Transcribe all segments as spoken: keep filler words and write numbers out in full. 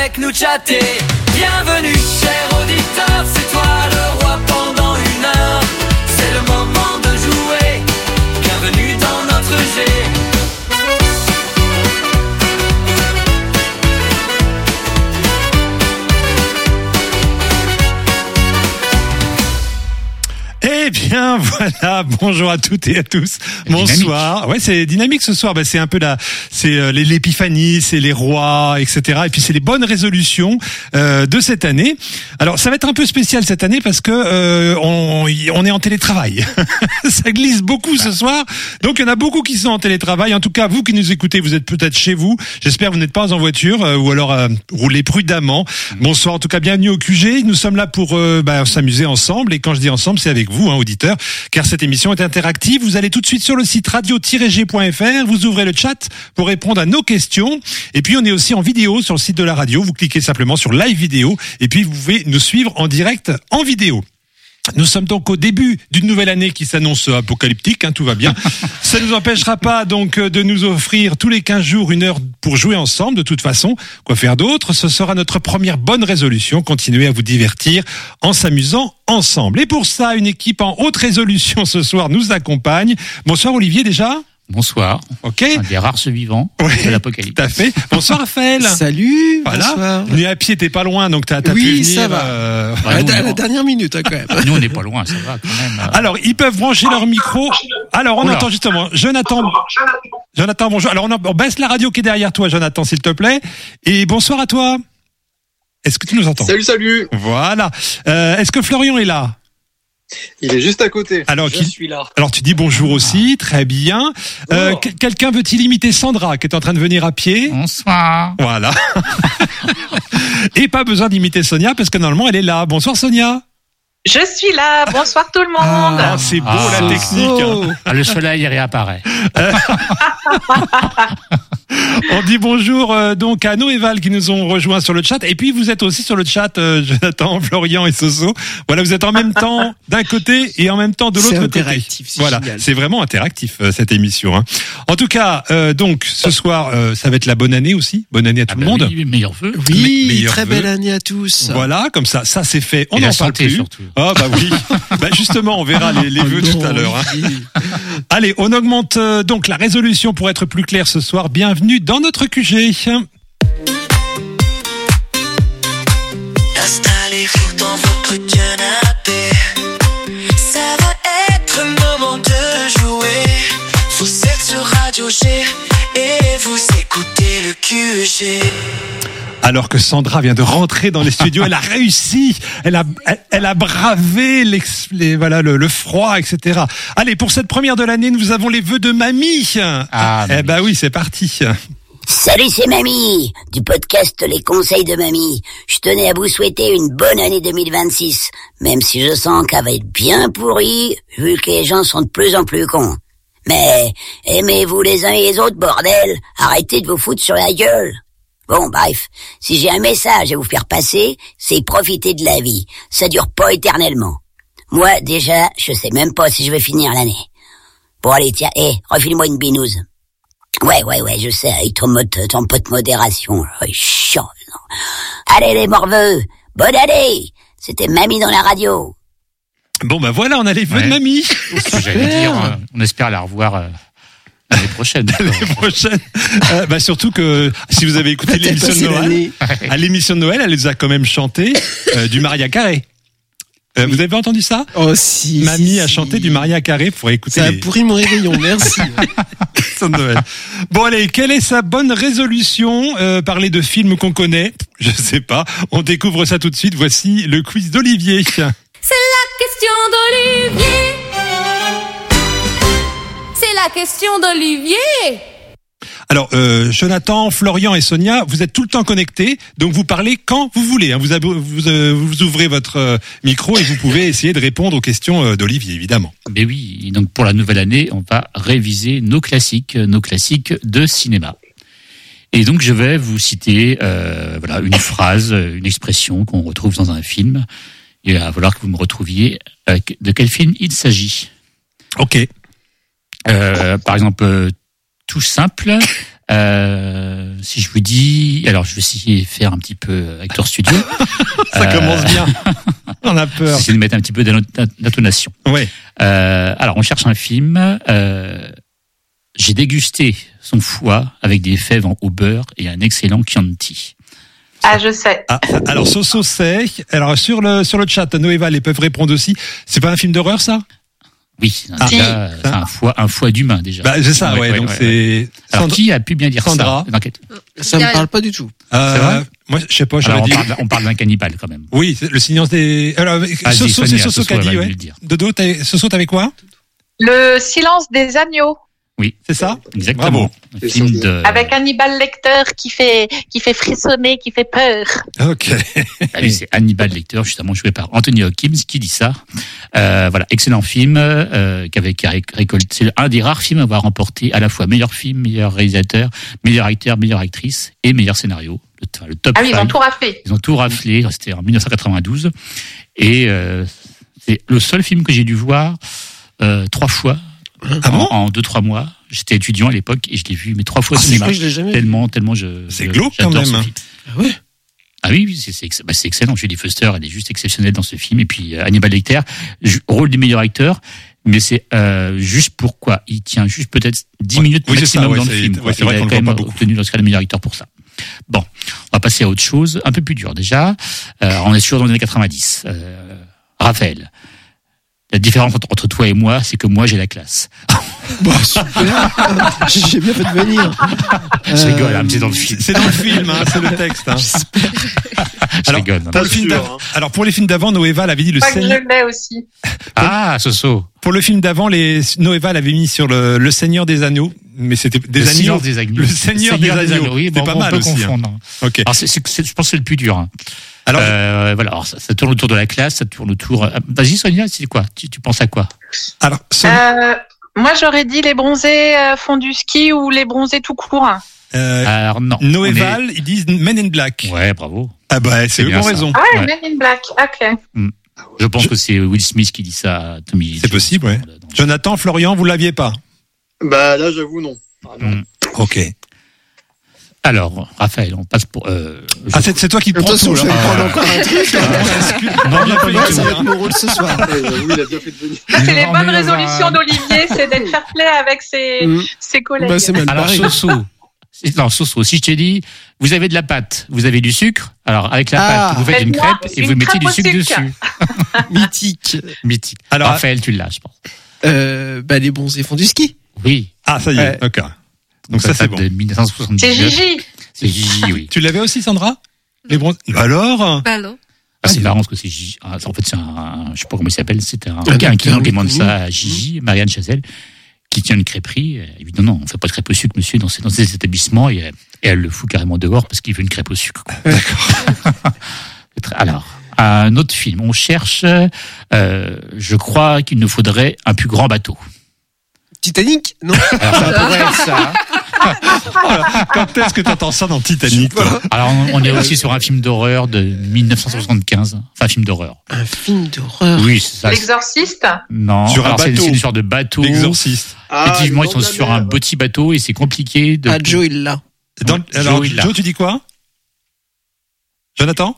avec nous chatter. Bienvenue, cher auditeur, c'est toi le roi pendant une heure. C'est le moment de jouer. Bienvenue dans notre jeu. Eh bien voilà, bonjour à toutes et à tous. Bonsoir. Dynamique. Ouais, c'est dynamique ce soir. Bah, c'est un peu la, c'est euh, l'épiphanie, c'est les rois, et cetera. Et puis c'est les bonnes résolutions euh, de cette année. Alors ça va être un peu spécial cette année parce que euh, on, on est en télétravail. Ça glisse beaucoup ce soir. Donc il y en a beaucoup qui sont en télétravail. En tout cas, vous qui nous écoutez, vous êtes peut-être chez vous. J'espère que vous n'êtes pas en voiture euh, ou alors euh, roulez prudemment. Bonsoir. En tout cas, bienvenue au Q G. Nous sommes là pour euh, bah, s'amuser ensemble. Et quand je dis ensemble, c'est avec vous. Hein, auditeurs, car cette émission est interactive. Vous allez tout de suite sur le site radio tiret g point f r, vous ouvrez le chat pour répondre à nos questions, et puis on est aussi en vidéo sur le site de la radio. Vous cliquez simplement sur live vidéo, et puis vous pouvez nous suivre en direct en vidéo. Nous sommes donc au début d'une nouvelle année qui s'annonce apocalyptique, hein, tout va bien. Ça ne nous empêchera pas donc de nous offrir tous les quinze jours une heure pour jouer ensemble. De toute façon, quoi faire d'autre? Ce sera notre première bonne résolution, continuer à vous divertir en s'amusant ensemble. Et pour ça, une équipe en haute résolution ce soir nous accompagne. Bonsoir Olivier déjà. Bonsoir. Ok. Un des rares survivants ouais, de l'apocalypse. Tout à fait. Bonsoir Raphaël. Salut. Voilà. Bonsoir. Venu à pied, t'es pas loin, donc t'as, t'as oui, pu venir. Oui, ça va. Euh... À, la, à la dernière minute, hein, quand même. Nous, on n'est pas loin, ça va quand même. Alors, ils peuvent brancher leur micro. Alors, on Oula. entend justement Jonathan. Jonathan, bonjour. Alors, on, en... on baisse la radio qui est derrière toi, Jonathan, s'il te plaît. Et bonsoir à toi. Est-ce que tu nous entends? Salut, salut. Voilà. Euh, est-ce que Florian est là? Il est juste à côté. Alors, je qui... suis là. Alors tu dis bonjour aussi, très bien. Euh, oh. Quelqu'un veut-il imiter Sandra qui est en train de venir à pied? Bonsoir. Voilà. Et pas besoin d'imiter Sonia parce que normalement elle est là. Bonsoir Sonia. Je suis là, bonsoir tout le monde. Ah, c'est beau ah, la technique. Oh. Ah, le soleil réapparaît. On dit bonjour euh, donc à Noéval qui nous ont rejoints sur le chat. Et puis vous êtes aussi sur le chat, euh, Jonathan, Florian et Soso. Voilà, vous êtes en même temps d'un côté et en même temps de l'autre c'est côté. Interactif, c'est voilà, génial. C'est vraiment interactif euh, cette émission. Hein. En tout cas, euh, donc ce soir, euh, ça va être la bonne année aussi. Bonne année à tout ah le bah monde. Oui, meilleurs vœux. Oui, Me- très vœux. belle année à tous. Voilà, comme ça, ça c'est fait. On et n'en la parle santé, plus. Surtout. Ah bah oui. bah justement, on verra les, les oh vœux non, tout à l'heure. Hein. Oui. Allez, on augmente euh, donc la résolution pour être plus clair ce soir. Bienvenue dans notre Q G. Installez-vous dans votre canapé. Ça va être le moment de jouer. Vous êtes sur Radio G et vous écoutez le Q G. Alors que Sandra vient de rentrer dans les studios, elle a réussi, elle a, elle, elle a bravé les, voilà, le, le froid, et cetera. Allez, pour cette première de l'année, nous avons les vœux de Mamie. Ah, eh ben oui, c'est parti. Salut, c'est Mamie, du podcast Les Conseils de Mamie. Je tenais à vous souhaiter une bonne année deux mille vingt-six, même si je sens qu'elle va être bien pourrie, vu que les gens sont de plus en plus cons. Mais aimez-vous les uns et les autres, bordel. Arrêtez de vous foutre sur la gueule. Bon, bref, si j'ai un message à vous faire passer, c'est profiter de la vie. Ça dure pas éternellement. Moi, déjà, je sais même pas si je vais finir l'année. Bon, allez, tiens, hé, hey, refile-moi une binouse. Ouais, ouais, ouais, je sais, avec ton, mode, ton pote modération. Ouais, chiant, non. Allez, les morveux, bonne année. C'était Mamie dans la radio. Bon, bah voilà, on a les vœux ouais. de Mamie. Ce que j'allais dire, euh, on espère la revoir... Euh... L'année prochaine. L'année prochaine. Euh, bah surtout que si vous avez écouté l'émission de Noël, à l'émission de Noël, elle les a quand même chanté euh, du Mariah Carey. Euh, oui. Vous avez entendu ça? Oh si. Mamie si, a chanté si. du Mariah Carey pour écouter. Ça les... a pourri mon réveillon, merci. de Noël. Bon allez, quelle est sa bonne résolution? euh, Parler de films qu'on connaît? Je sais pas. On découvre ça tout de suite. Voici le quiz d'Olivier. C'est la question d'Olivier. C'est la question d'Olivier. Alors, euh, Jonathan, Florian et Sonia, vous êtes tout le temps connectés, donc vous parlez quand vous voulez. Hein. Vous, ab- vous, euh, vous ouvrez votre euh, micro et vous pouvez essayer de répondre aux questions euh, d'Olivier, évidemment. Mais oui, et donc pour la nouvelle année, on va réviser nos classiques, nos classiques de cinéma. Et donc je vais vous citer euh, voilà une phrase, une expression qu'on retrouve dans un film. Il va falloir que vous me retrouviez euh, de quel film il s'agit. Ok. Euh, par exemple, euh, tout simple, euh, si je vous dis, alors je vais essayer de faire un petit peu acteur studio. Ça euh, commence bien. On a peur. Essayer de mettre un petit peu d'intonation. Ouais. Euh, alors on cherche un film. Euh, j'ai dégusté son foie avec des fèves en au beurre et un excellent Chianti. Ah, je sais. Ah, alors Soso sait. Alors sur le sur le chat, Noéval, ils peuvent répondre aussi. C'est pas un film d'horreur, ça? Oui, c'est un, ah, déjà, c'est un foie, un foie d'humain déjà. Bah, c'est ça, ouais. ouais, ouais donc ouais, c'est. Ouais. Alors Sandra... qui a pu bien dire Sandra. ça? Ça me parle pas du tout. Euh, c'est vrai moi, je sais pas. Alors, on, dit... parle, on parle d'un cannibale quand même. Oui, le silence des. Alors, ah, Soso, Sonia, c'est Soso qui a dit, ouais. Dodo, Soso, t'avais quoi? Le silence des agneaux. Oui, c'est ça. Exactement. Bravo. Un film de... Avec Hannibal Lecter qui fait qui fait frissonner, qui fait peur. Ok. Ah oui, c'est Hannibal Lecter, justement joué par Anthony Hopkins, qui dit ça. Euh, voilà, excellent film, euh, qui avait qui a récolté. C'est un des rares films à avoir remporté à la fois meilleur film, meilleur réalisateur, meilleur acteur, meilleure actrice et meilleur scénario. Le, enfin, le top. Ah oui, five. ils ont tout raflé. Ils ont tout raflé. C'était en dix-neuf cent quatre-vingt-douze et euh, c'est le seul film que j'ai dû voir euh, trois fois. Ah bon en, en deux trois mois. J'étais étudiant à l'époque et je l'ai vu mais trois fois au ah, cinéma. Vrai, je l'ai jamais tellement vu. tellement je. C'est je, glauque quand même. Ah ouais. Ah oui, oui c'est, c'est, bah c'est excellent. Julie Foster, elle est juste exceptionnelle dans ce film. Et puis euh, Hannibal Lecter, rôle du meilleur acteur, mais c'est euh, juste pourquoi il tient juste peut-être dix ouais, minutes oui, maximum ça, ouais, dans c'est, le film. Ouais, c'est il vrai a qu'on quand le voit même pas beaucoup. obtenu l'Oscar du meilleur acteur pour ça. Bon, on va passer à autre chose, un peu plus dur déjà. Euh, on est toujours dans les années quatre-vingt-dix. Euh, Raphaël. La différence entre, entre toi et moi, c'est que moi j'ai la classe. Bon, super. J'ai bien fait de venir. Je euh... rigole, hein, c'est dans le film. C'est dans le film, hein, c'est le texte. Hein. Je alors, rigole. Pour le film hein. Alors pour les films d'avant, Noéval avait dit le Seigneur. Je l'ai aussi. Ah, Soso. Pour le film d'avant, les Noéval avait mis sur le, le Seigneur des Agneaux, mais c'était des le agneaux. Des agneaux. Le Seigneur, Seigneur des, des Agneaux. Oui, bon, c'est pas on mal peut aussi. Confondre. Hein. Ok. Alors c'est, c'est, c'est, je pense que c'est le plus dur. Hein. Alors, euh, voilà, alors ça, ça tourne autour de la classe, ça tourne autour. Vas-y Sonia, c'est quoi tu, tu penses à quoi? Alors, Sonia... euh, moi j'aurais dit les bronzés euh, font du ski ou les bronzés tout court. Euh, alors non. Noéval, est... ils disent Men in Black. Ouais, bravo. Ah bah c'est eux qui ont raison. Ah ouais, ouais, Men in Black. Ok. Mm. Je pense Je... que c'est Will Smith qui dit ça à Tommy. C'est possible, ouais. Jonathan, Florian, vous l'aviez pas? Bah là, j'avoue non. Ah, non. Mm. Ok. Alors, Raphaël, on passe pour. Euh, ah, c'est, c'est toi qui te prends tout, là. Je vais prendre encore un truc. Euh, non, bien pas ça va être mon rôle ce soir. Oui, il a bien fait de venir. C'est les bonnes résolutions d'Olivier, c'est d'être fair play avec ses, mmh. ses collègues. Bah, c'est mal alors, pareil. Soso. Non, Soso, si je te dis, vous avez de la pâte, vous avez du sucre, alors avec la ah, pâte, vous faites une crêpe et une vous mettez du sucre, sucre dessus. Mythique. Mythique. Alors, Raphaël, tu l'as, je pense. Euh, bah, les bronzés font du ski. Oui. Ah, ça y est, ouais. ok. Donc, Donc ça, c'est bon. De dix-neuf cent soixante-dix-neuf. C'est Gigi. C'est Gigi, oui. Tu l'avais aussi, Sandra? Les bronzés. Alors? Bah alors. Ah, c'est marrant parce que c'est Gigi. Ah, en fait, c'est un, je sais pas comment il s'appelle, c'est un, un, un client qui demande connu. ça à Gigi, Marianne Chazelle, qui tient une crêperie. Il lui dit non, non, on fait pas de crêpe au sucre, monsieur, dans ces, dans ces établissements, et, et elle le fout carrément dehors parce qu'il veut une crêpe au sucre. D'accord. Alors, un autre film. On cherche, euh, je crois qu'il nous faudrait un plus grand bateau. Titanic? Non. Alors, ça pourrait être ça. Voilà. Quand est-ce que tu entends ça dans Titanic, toi? Alors, on, on est aussi sur un film d'horreur de dix-neuf cent soixante-quinze. Enfin, un film d'horreur. Un film d'horreur? Oui, c'est ça. L'exorciste? Non. Sur alors, un bateau. C'est, c'est une sorte de bateau. L'exorciste. Ah, Effectivement, ils sont dans sur la un mer. petit bateau et c'est compliqué de. Ah, Joe, il l'a. Dans, alors, Joe, il l'a. Joe, tu dis quoi? Jonathan?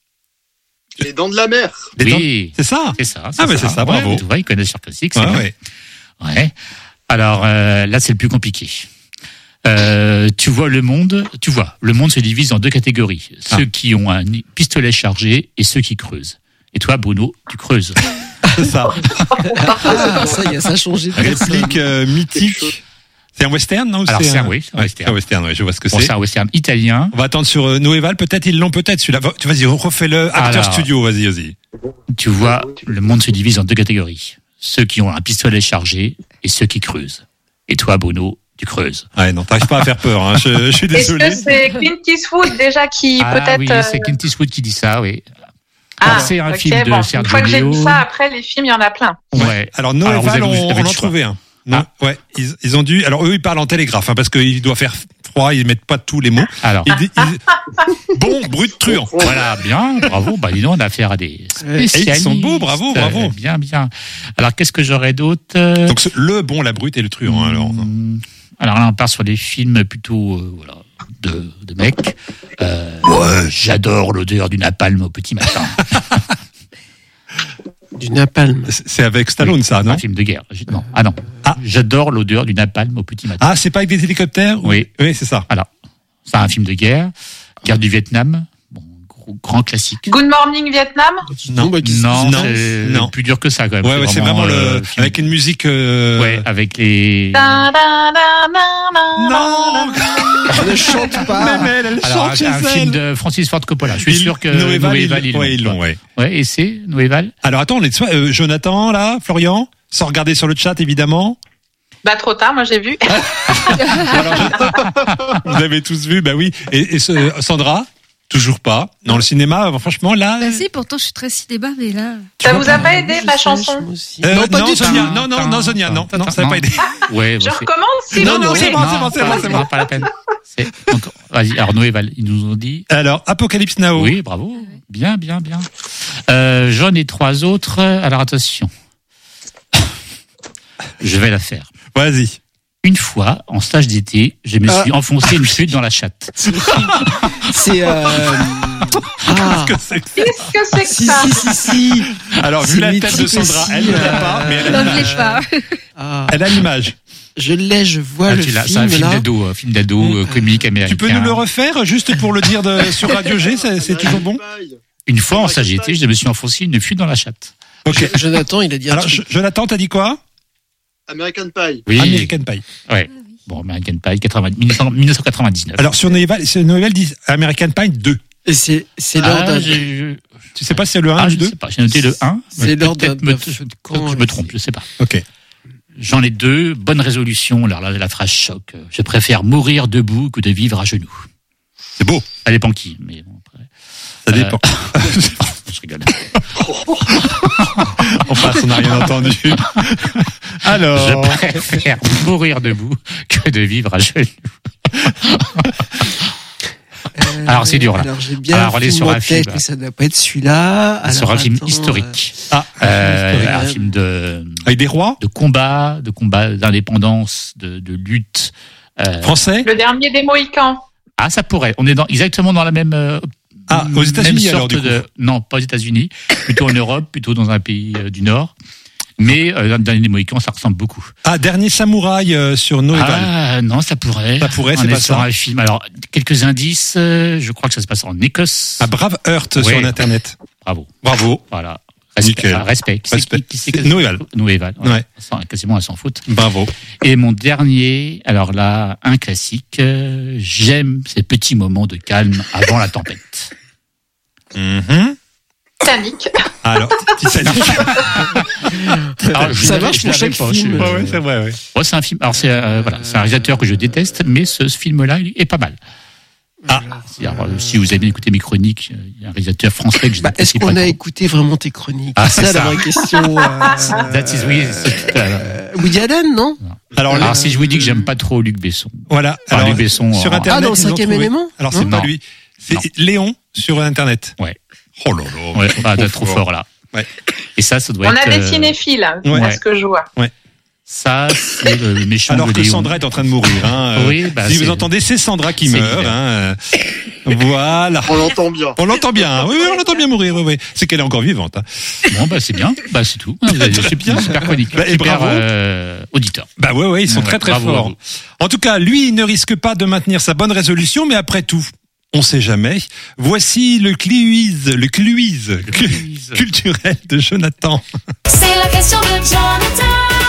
Les dents de la mer. Les Oui. dents- C'est ça? C'est ça. C'est Ah, mais c'est ça, bravo. Ouais, tu vois, ils connaissent sur classique. Ouais, ouais. Ouais. Alors euh, là, c'est le plus compliqué. Euh, tu vois le monde, tu vois, le monde se divise en deux catégories. Ah. Ceux qui ont un pistolet chargé et ceux qui creusent. Et toi, Bruno, tu creuses. C'est ça. Ah, ça y est, ça a changé de personne. Réplique euh, mythique. C'est un western, non? Alors, c'est c'est un, un- oui, c'est un ouais, western. c'est un western, ouais, je vois ce que Bon, c'est. c'est un western italien. On va attendre sur euh, Noéval, peut-être ils l'ont peut-être celui-là. Va- tu Vas-y, refais-le. Acteur Alors. studio, vas-y, vas-y. Tu vois, le monde se divise en deux catégories. Ceux qui ont un pistolet chargé et ceux qui creusent. Et toi, Bruno, tu creuses. Ouais, non, t'arrives pas à faire peur, hein. Je, je suis Est-ce désolé. que c'est Clint Eastwood déjà qui Ah peut-être... oui, euh, c'est Clint Eastwood qui dit ça, oui. Ah, Alors, c'est un ok, film de bon. Une Sergio fois que j'ai dit Leone. ça, après les films, il y en a plein. Ouais. Alors, Alors, vous Noéval, avez- vous on, avez on le en choix. trouvait un. Non, Ah. ouais, ils, ils ont dû. Alors eux, ils parlent en télégraphe, hein, parce qu'il doit faire froid. Ils mettent pas tous les mots. Alors, Ils, di- ils- bon, brut truand. voilà, bien, bravo. Bah, dis donc, on a affaire à des spécialistes. Et ils sont beaux, bravo, bravo. Euh, Bien, bien. Alors, qu'est-ce que j'aurais d'autre euh, Donc ce- le bon, la brute et le truand. Alors, hum, alors là, on part sur des films plutôt, euh, voilà, de, de mec. Euh, ouais, j'adore l'odeur du napalm au petit matin. Du napalm. C'est avec Stallone, oui, ça, non? Un film de guerre. Non, ah non. Ah. J'adore l'odeur du napalm au petit matin. Ah, c'est pas avec des hélicoptères? Oui. Oui, c'est ça. Alors, c'est un film de guerre. Guerre du Vietnam. Bon, gros, grand classique. Good Morning Vietnam? Non, non, non, c'est non. plus dur que ça, quand même. Ouais, ouais, c'est vraiment, vraiment le, film. avec une musique, euh... ouais, avec les... Da, da, da, da, non! Elle ne chante pas. Même elle, elle Alors, chante chez un elle. film de Francis Ford Coppola. Je suis il, sûr que Noéval, Noéval, ils, ils, ouais, ils l'ont, ouais. Ouais, et c'est Noéval. Alors, attends, on est soit, euh, Jonathan, là, Florian, sans regarder sur le chat, évidemment. Bah, trop tard, moi j'ai vu. Alors, je... Vous avez tous vu, bah oui. Et, et ce, Sandra? Toujours pas. Dans le cinéma, franchement, là. Bah si, pourtant je suis très cinéma, mais là. Ça vous a pas aidé, ma chanson? Euh, Non, pas non, du tout. Sonia, non, non, non, Sonia, non, non, ça n'a pas aidé. Ouais, Je bah, c'est- recommence, si Non, vous non, voulez. c'est bon, c'est bon, c'est bon, c'est bon. Pas la peine. C'est... Donc, vas-y, alors Noéval, ils nous ont dit. Alors, Apocalypse Now. Oui, bravo. Bien, bien, bien. Euh, j'en ai trois autres. Alors attention. Je vais la faire. Vas-y. Une fois, en stage d'été, je me suis Ah. enfoncé une flûte dans la chatte. C'est. Euh... Ah. Qu'est-ce que c'est que ça? Qu'est-ce que c'est que Si, ça? si, si, si. Alors, vu C'est la tête de mythique Sandra, aussi, elle ne l'a euh, pas, mais elle a Non, je l'image. l'ai pas. Ah. Elle a l'image. Je l'ai, je vois Ah, le tu l'as, film. c'est un film là. d'ado, un film d'ado euh, comique américain. Tu peux nous le refaire, juste pour le dire de, sur Radio G, c'est, c'est toujours bon? Une fois, en stage d'été, je me suis enfoncé une flûte dans la chatte. Ok. Jonathan, il a dit un Alors, truc. je- Jonathan, t'as dit quoi? American Pie. Oui. American Pie. Ouais. Bon, American Pie, quatre-vingts dix-neuf cent quatre-vingt-dix-neuf. Alors, sur Noël, sur Noël dit American Pie deux. Et c'est, c'est l'heure ah, d'un. j'ai- Tu sais pas si c'est le un ah, ou je le deux? sais pas, j'ai noté le un. C'est mais l'heure peut-être d'un- me, d'un- je, quand je me trompe, je sais pas. Ok. J'en ai deux. Bonne résolution. Alors là, la phrase choc. Je préfère mourir debout que de vivre à genoux. C'est beau. Ça dépend qui, mais bon, après. Ça Euh, dépend. Je rigole. On passe, on n'a rien entendu. Alors. Je préfère mourir debout que de vivre à genoux. Euh, Alors, c'est dur, là. Alors, j'ai bien Alors, on un est film sur en un tête, film. mais ça ne doit pas être celui-là. Sur Alors, un film attends, historique. Ah, Euh, un euh, film de, avec des rois? de combat, de combat d'indépendance, de, de lutte. Euh, Français? Le dernier des Mohicans. ah, ça pourrait. On est dans, exactement dans la même. euh, Ah, aux même États-Unis, alors, sorte du coup. de- non, pas aux États-Unis. Plutôt en Europe, plutôt dans un pays euh, du Nord. Mais euh, dans le dernier des Mohicans, ça ressemble beaucoup. Ah, Dernier Samouraï euh, sur Noël. Ah non, ça pourrait. Ça pourrait, On c'est est pas sur ça. un film. Alors, quelques indices. euh, je crois que ça se passe en Écosse. Ah, Brave Heart Ouais. sur Internet. Bravo. Bravo. Voilà. Respect. Nickel. Ah, respect. Qui c'est Respect. qui- qui c'est que- Noéval. Noéval. Ouais. Sans- Quasiment, elle s'en fout. Bravo. Et mon dernier, alors là, un classique. euh, J'aime ces petits moments de calme avant la tempête. Mhm. Titanic. Alors, Titanic. Alors, je Ça l'avais- marche je pour l'avais chaque pas, film. je- Ouais, ouais, c'est vrai, ouais. Ouais, c'est un film. Alors c'est euh, voilà, c'est un réalisateur que je déteste, mais ce, ce film-là il est pas mal. Ah. C'est-à-dire, euh, si vous avez bien écouté mes chroniques, euh, il y a un réalisateur français que je Bah, est-ce n'apprécie qu'on pas a trop. écouté vraiment tes chroniques? Ah, c'est c'est ça, ça. la vraie question. euh, That is oui. c'est- euh, euh, Woody Allen, non? Alors, alors là, si je vous dis que j'aime pas trop Luc Besson, voilà. Enfin, Alors, Luc Besson, sur euh, Internet, Ah, dans le ils ont cinquième trouvé. élément? Alors, c'est Non. pas lui. C'est Non. Léon sur Internet. Ouais. Oh là là. ouais, ah, t'es trop fort là. Ouais. Et ça, ça doit On être. a des euh, cinéphiles, hein, ouais. à ce que je vois. Ça, c'est le méchant Alors de que Léon. Sandra est en train de mourir. Hein. Euh, Oui, bah, si c'est- vous entendez, c'est Sandra qui c'est meurt. l'hiver. Hein. Euh, Voilà. On l'entend bien. On l'entend bien. hein. Oui, oui, on l'entend bien mourir. Oui, oui. C'est qu'elle est encore vivante. Hein. Bon, bah c'est bien. Bah c'est tout. Vous avez Très bien. super chronique. Bah, et super bravo. euh, auditeur. Bah ouais, ouais, ils sont Ouais, très très bravo, forts. bravo. En tout cas, lui, il ne risque pas de maintenir sa bonne résolution, mais après tout, on sait jamais. Voici le quiz, le quiz, le quiz. culturel de Jonathan. C'est la question de Jonathan.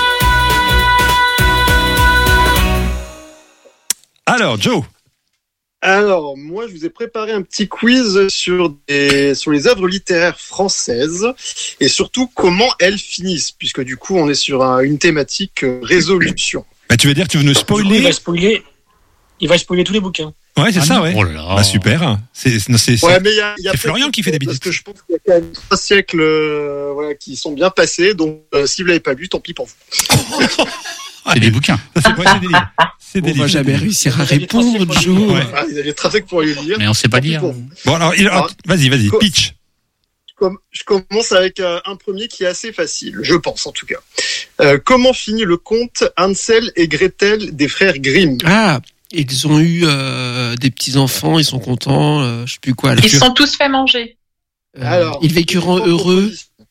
Alors, Joe. Alors, moi, je vous ai préparé un petit quiz sur, des, sur les œuvres littéraires françaises et surtout comment elles finissent, puisque du coup, on est sur un- une thématique euh, résolution. Bah, tu veux dire, tu veux nous Du coup, il spoiler? va spoiler. Il va spoiler tous les bouquins. Ouais, c'est Ah ça, non. ouais. Oh là là. Bah, super. C'est, c'est, c'est- Ouais, mais il y a, il y a c'est peut-être- Florian qui fait des Parce bêtises. que je pense qu'il y a quand même trois siècles euh, voilà, qui sont bien passés, donc euh, si vous l'avez pas lu, tant pis pour vous. C'est des bouquins. Ça, c'est, ouais, c'est des livres. C'est des On va livres. jamais réussir à Vous avez trois répondre, siècles pour Joe. Ouais. Ah, il y a des tracés pour les lire. Mais on sait pas Tant pis lire. pour vous. Bon, alors, il- alors, vas-y, vas-y, Co- pitch. Je com- Je commence avec euh, un premier qui est assez facile, je pense en tout cas. Euh, comment finit le conte Hansel et Gretel des frères Grimm? Ah, Ils ont eu euh, des petits-enfants, ils sont contents, euh, je sais plus quoi. Là. Ils se sont tous fait manger. Euh, Alors, ils vécuront heureux.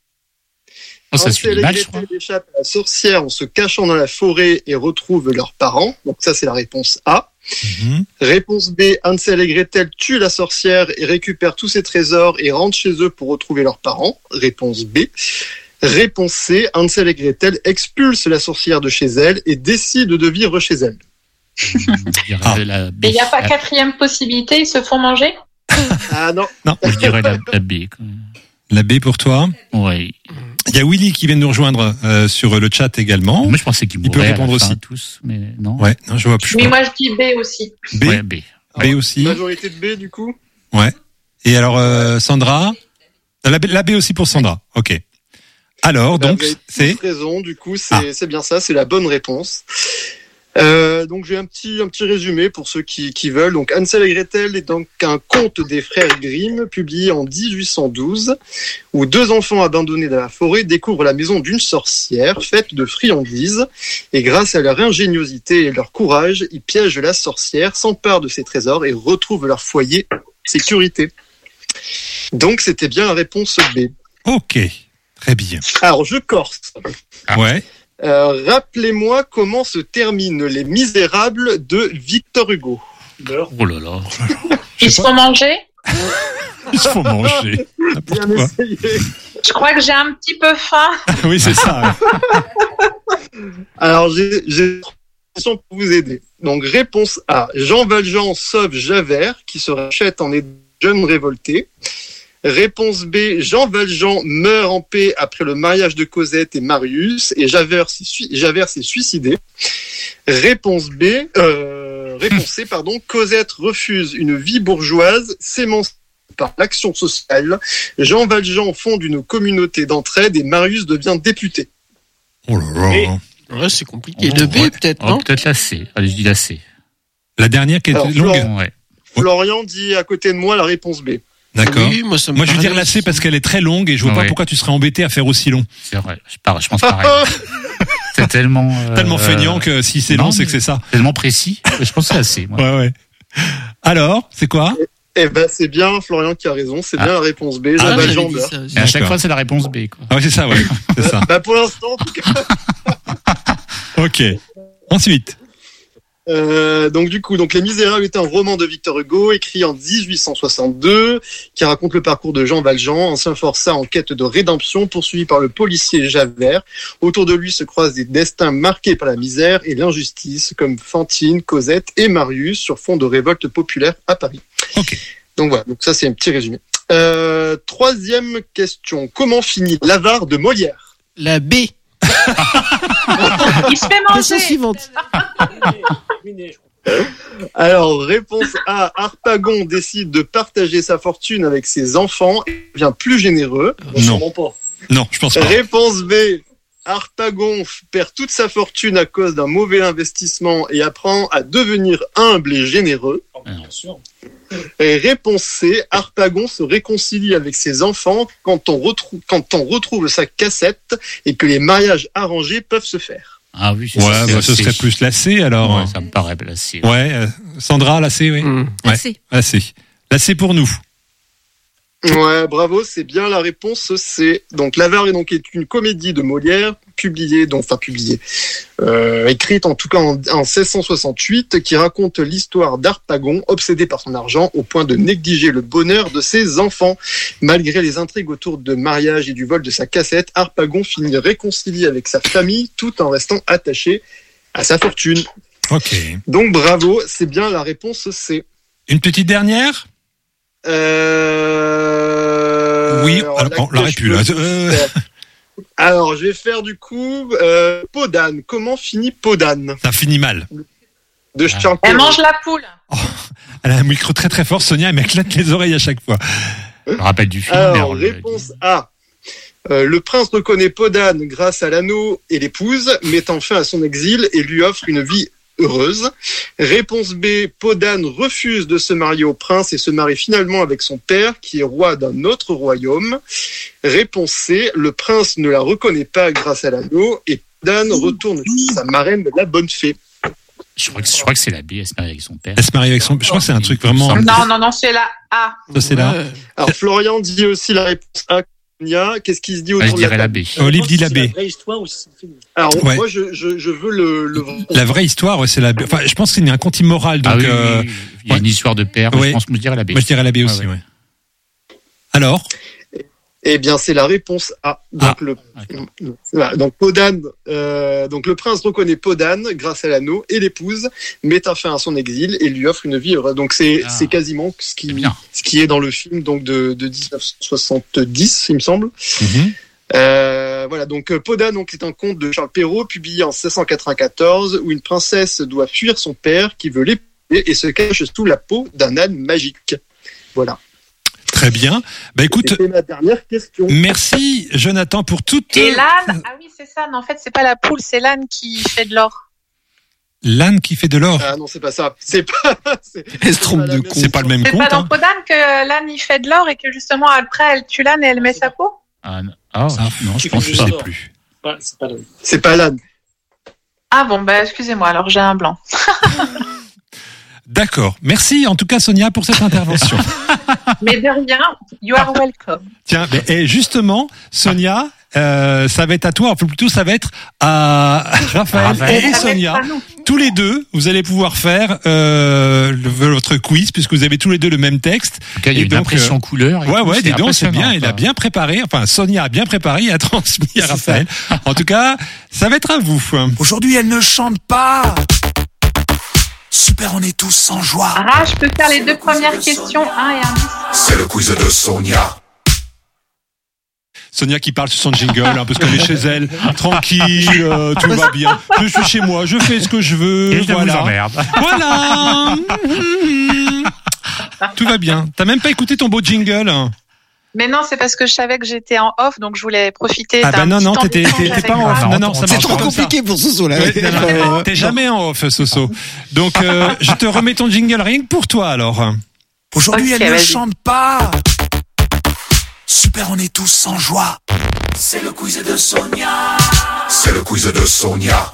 Oh, ça suit Hansel et l'image, je Gretel échappent à la sorcière en se cachant dans la forêt et retrouvent leurs parents. Donc ça, c'est la réponse A. Mhm. Réponse B, Hansel et Gretel tuent la sorcière et récupèrent tous ses trésors et rentrent chez eux pour retrouver leurs parents. Réponse B. Réponse C, Hansel et Gretel expulsent la sorcière de chez elle et décident de vivre chez elle. Je dirais Ah. la B. Et il n'y a pas La- quatrième possibilité, ils se font manger? Ah non. Je dirais la, la B. Quoi. La B pour toi. Ouais. Il y a Willy qui vient de nous rejoindre euh, sur le chat également. Moi, je pensais qu'ils Il peut mourraient à la répondre fin, aussi. tous, mais non. Ouais, non, je vois plus. Oui, moi je dis B aussi. B, Ouais, B. B aussi. Majorité de B du coup. Ouais. Et alors euh, Sandra, la B, la B aussi pour Sandra. Ok. Alors Bah, donc vous avez c'est tous raison, du coup, c'est Ah. c'est bien ça, c'est la bonne réponse. Euh, donc j'ai un petit un petit résumé pour ceux qui, qui veulent. Donc Hansel et Gretel est donc un conte des frères Grimm publié en dix-huit cent douze où deux enfants abandonnés dans la forêt découvrent la maison d'une sorcière faite de friandises et grâce à leur ingéniosité et leur courage, ils piègent la sorcière, s'emparent de ses trésors et retrouvent leur foyer en sécurité. Donc c'était bien la réponse B. ok. Très bien. Alors je corse. Ah. Ouais. Euh, rappelez-moi comment se terminent Les Misérables de Victor Hugo. Oh là là. Je Ils sais se pas. font manger? Il faut manger. Bien N'importe quoi. essayé. Je crois que j'ai un petit peu faim. Oui, c'est ça. Alors j'ai j'ai une question pour vous aider. Donc réponse A. Jean Valjean sauve Javert qui se rachète en est jeune révolté. Réponse B. Jean Valjean meurt en paix après le mariage de Cosette et Marius et Javert s'est sui- Javert s'est suicidé. Réponse B. Euh, réponse C. Pardon. Cosette refuse une vie bourgeoise, s'émancipe par l'action sociale. Jean Valjean fonde une communauté d'entraide et Marius devient député. Oh là là. Et- Ouais, c'est compliqué. Oh, Le B, ouais. peut-être, Oh, non? peut-être la C. Allez, je dis la C. La dernière qui est Alors, longue. Florent. Ouais. Florian dit à côté de moi la réponse B. D'accord. Oui, moi, ça me Moi, je veux paraît dire la C aussi. parce qu'elle est très longue et je vois Ouais. pas pourquoi tu serais embêté à faire aussi long. C'est vrai. Je, pars, je pense pareil. C'est tellement. euh, Tellement feignant que si c'est non, long, c'est mais- que c'est ça. Tellement précis. Je pense que c'est la C. Moi. Ouais, ouais. Alors, c'est quoi? Eh ben c'est bien Florian qui a raison, c'est Ah. bien la réponse B. Ah, Jean j'avais Valjean dit meurt. ça aussi. Et à chaque D'accord. fois, c'est la réponse B. Quoi. Ah ouais, c'est ça, ouais. C'est ça. Bah pour l'instant, en tout cas. Ok. Ensuite. Euh, donc du coup, donc Les Misérables est un roman de Victor Hugo écrit en dix-huit cent soixante-deux qui raconte le parcours de Jean Valjean, ancien forçat en quête de rédemption, poursuivi par le policier Javert. Autour de lui se croisent des destins marqués par la misère et l'injustice, comme Fantine, Cosette et Marius, sur fond de révolte populaire à Paris. Ok. Donc voilà, donc ça c'est un petit résumé. Euh, troisième question, comment finit l'avare de Molière? La B. Il se fait Question manger. suivante. Terminé, je crois. Alors, réponse A, Harpagon décide de partager sa fortune avec ses enfants et devient plus généreux. Bon, sûrement pas. Non, je pense pas. Réponse B, Harpagon perd toute sa fortune à cause d'un mauvais investissement et apprend à devenir humble et généreux. Oh, bien sûr. Et réponse C, Harpagon se réconcilie avec ses enfants quand on retrouve, quand on retrouve sa cassette et que les mariages arrangés peuvent se faire. Ah oui. c'est Ouais, ça, c'est bah, la ce C. serait plus la C alors. Ouais, ça me paraît la C. Ouais, euh, Sandra, la C, oui. Hmm. Ouais. Assez. La C. La C pour nous. Ouais, bravo, c'est bien la réponse C. Donc l'Avare est donc est une comédie de Molière publiée, donc enfin publiée, euh, écrite en tout cas en, en seize cent soixante-huit, qui raconte l'histoire d'Harpagon obsédé par son argent au point de négliger le bonheur de ses enfants. Malgré les intrigues autour de mariage et du vol de sa cassette, Harpagon finit réconcilié avec sa famille tout en restant attaché à sa fortune. Ok. Donc bravo, c'est bien la réponse C. Une petite dernière? Euh... Oui, alors, alors, on laquelle l'aurait je pu peux là. faire Euh, Alors, je vais faire du coup euh, Podane. Comment finit Podane ça finit mal. de Ah. Charles Elle Perrault. mange la poule. Elle a un micro très très fort, Sonia, elle m'éclate les oreilles à chaque fois. Je me rappelle du film. Alors, mais on l'a réponse dit. A. Euh, le prince reconnaît Podane grâce à l'anneau et l'épouse, mettant fin à son exil et lui offre une vie heureuse. Réponse B. Podane refuse de se marier au prince et se marie finalement avec son père, qui est roi d'un autre royaume. Réponse C. Le prince ne la reconnaît pas grâce à l'anneau et Podane retourne chez sa marraine, la bonne fée. Je crois que, je crois que c'est la B, elle se marie avec son père. Elle se marie avec son. Je crois que c'est un truc vraiment. Non, non, non, c'est la A. Ça, c'est là. Alors, Florian dit aussi la réponse A. Qu'est-ce qui se dit autour Ah, je de la dirais la table? B. Olive dit la B. C'est la vraie histoire ou c'est un film? Alors, Ouais. moi, je, je, je veux le, le... La vraie histoire, ouais, c'est la B. Enfin, je pense qu'il y a un conte immoral, donc. Ah oui, euh, oui, oui. Il y a une histoire de père, ouais. je pense que je dirais la B. Moi, je dirais la B aussi, Ouais, ouais. ouais. Alors, Eh bien, c'est la réponse A. Donc, Ah, le, d'accord. voilà, donc Podane, euh, donc le prince reconnaît Podane grâce à l'anneau et l'épouse met un fin à son exil et lui offre une vie heureuse. Donc c'est Ah. c'est quasiment ce qui C'est bien. ce qui est dans le film donc de de dix-neuf cent soixante-dix, il me semble. mhm. Euh, voilà, donc euh, Podane donc, est un conte de Charles Perrault publié en seize cent quatre-vingt-quatorze où une princesse doit fuir son père qui veut l'épouser et se cache sous la peau d'un âne magique. Voilà. Très bien. Bah écoute, C'était ma dernière question. merci Jonathan pour toute. Et l'âne, ah oui, c'est ça. Mais en fait, c'est pas la poule, c'est l'âne qui fait de l'or. L'âne qui fait de l'or. Ah non, c'est pas ça. C'est pas. C'est, Elle se trompe de la con. C'est pas le même C'est conte. pas dans Hein. Podane que l'âne il fait de l'or et que justement après elle tue l'âne et elle met sa peau. Ah, non, ah, Ça, non, je tu pense fais Je pas. sais ça. plus. Ouais, c'est pas la C'est pas l'âne. Ah bon, bah excusez-moi, alors j'ai un blanc. D'accord. Merci en tout cas Sonia pour cette intervention. Mais de rien, you are welcome. Tiens, mais, et justement, Sonia, euh, ça va être à toi, enfin plutôt ça va être à Raphaël, Raphaël. et Ça va être Sonia. à nous. Tous les deux, vous allez pouvoir faire euh, le- votre quiz puisque vous avez tous les deux le même texte. En tout cas, il y a Et une donc, impression euh, couleur. et Ouais, tout, ouais, dis donc, c'est impressionnant, bien. Il a quoi. bien préparé. Enfin, Sonia a bien préparé et a transmis à C'est Raphaël. En tout cas, ça va être à vous. Aujourd'hui, elle ne chante pas. Super, on est tous sans joie. Ah, je peux faire les deux premières questions, un et un. C'est le quiz de Sonia. Sonia qui parle sur son jingle, hein, parce qu'elle est chez elle, tranquille, euh, tout va bien. Je suis chez moi, je fais ce que je veux, Et je vous voilà. emmerde. Voilà. Tout va bien. T'as même pas écouté ton beau jingle. Mais non, c'est parce que je savais que j'étais en off, donc je voulais profiter Ah d'un bah non, petit non, temps t'étais, d'échange t'es, t'es avec pas en moi. off. Ah, Non, non, ça C'est marche trop pas comme ça. compliqué pour Soso là. Ouais, non, non, Euh, t'es jamais en off, Soso. Donc, euh, je te remets ton jingle rien que pour toi, alors. Aujourd'hui, Ok, elle ne vas-y. chante pas. Super, on est tous sans joie. C'est le quiz de Sonia. C'est le quiz de Sonia.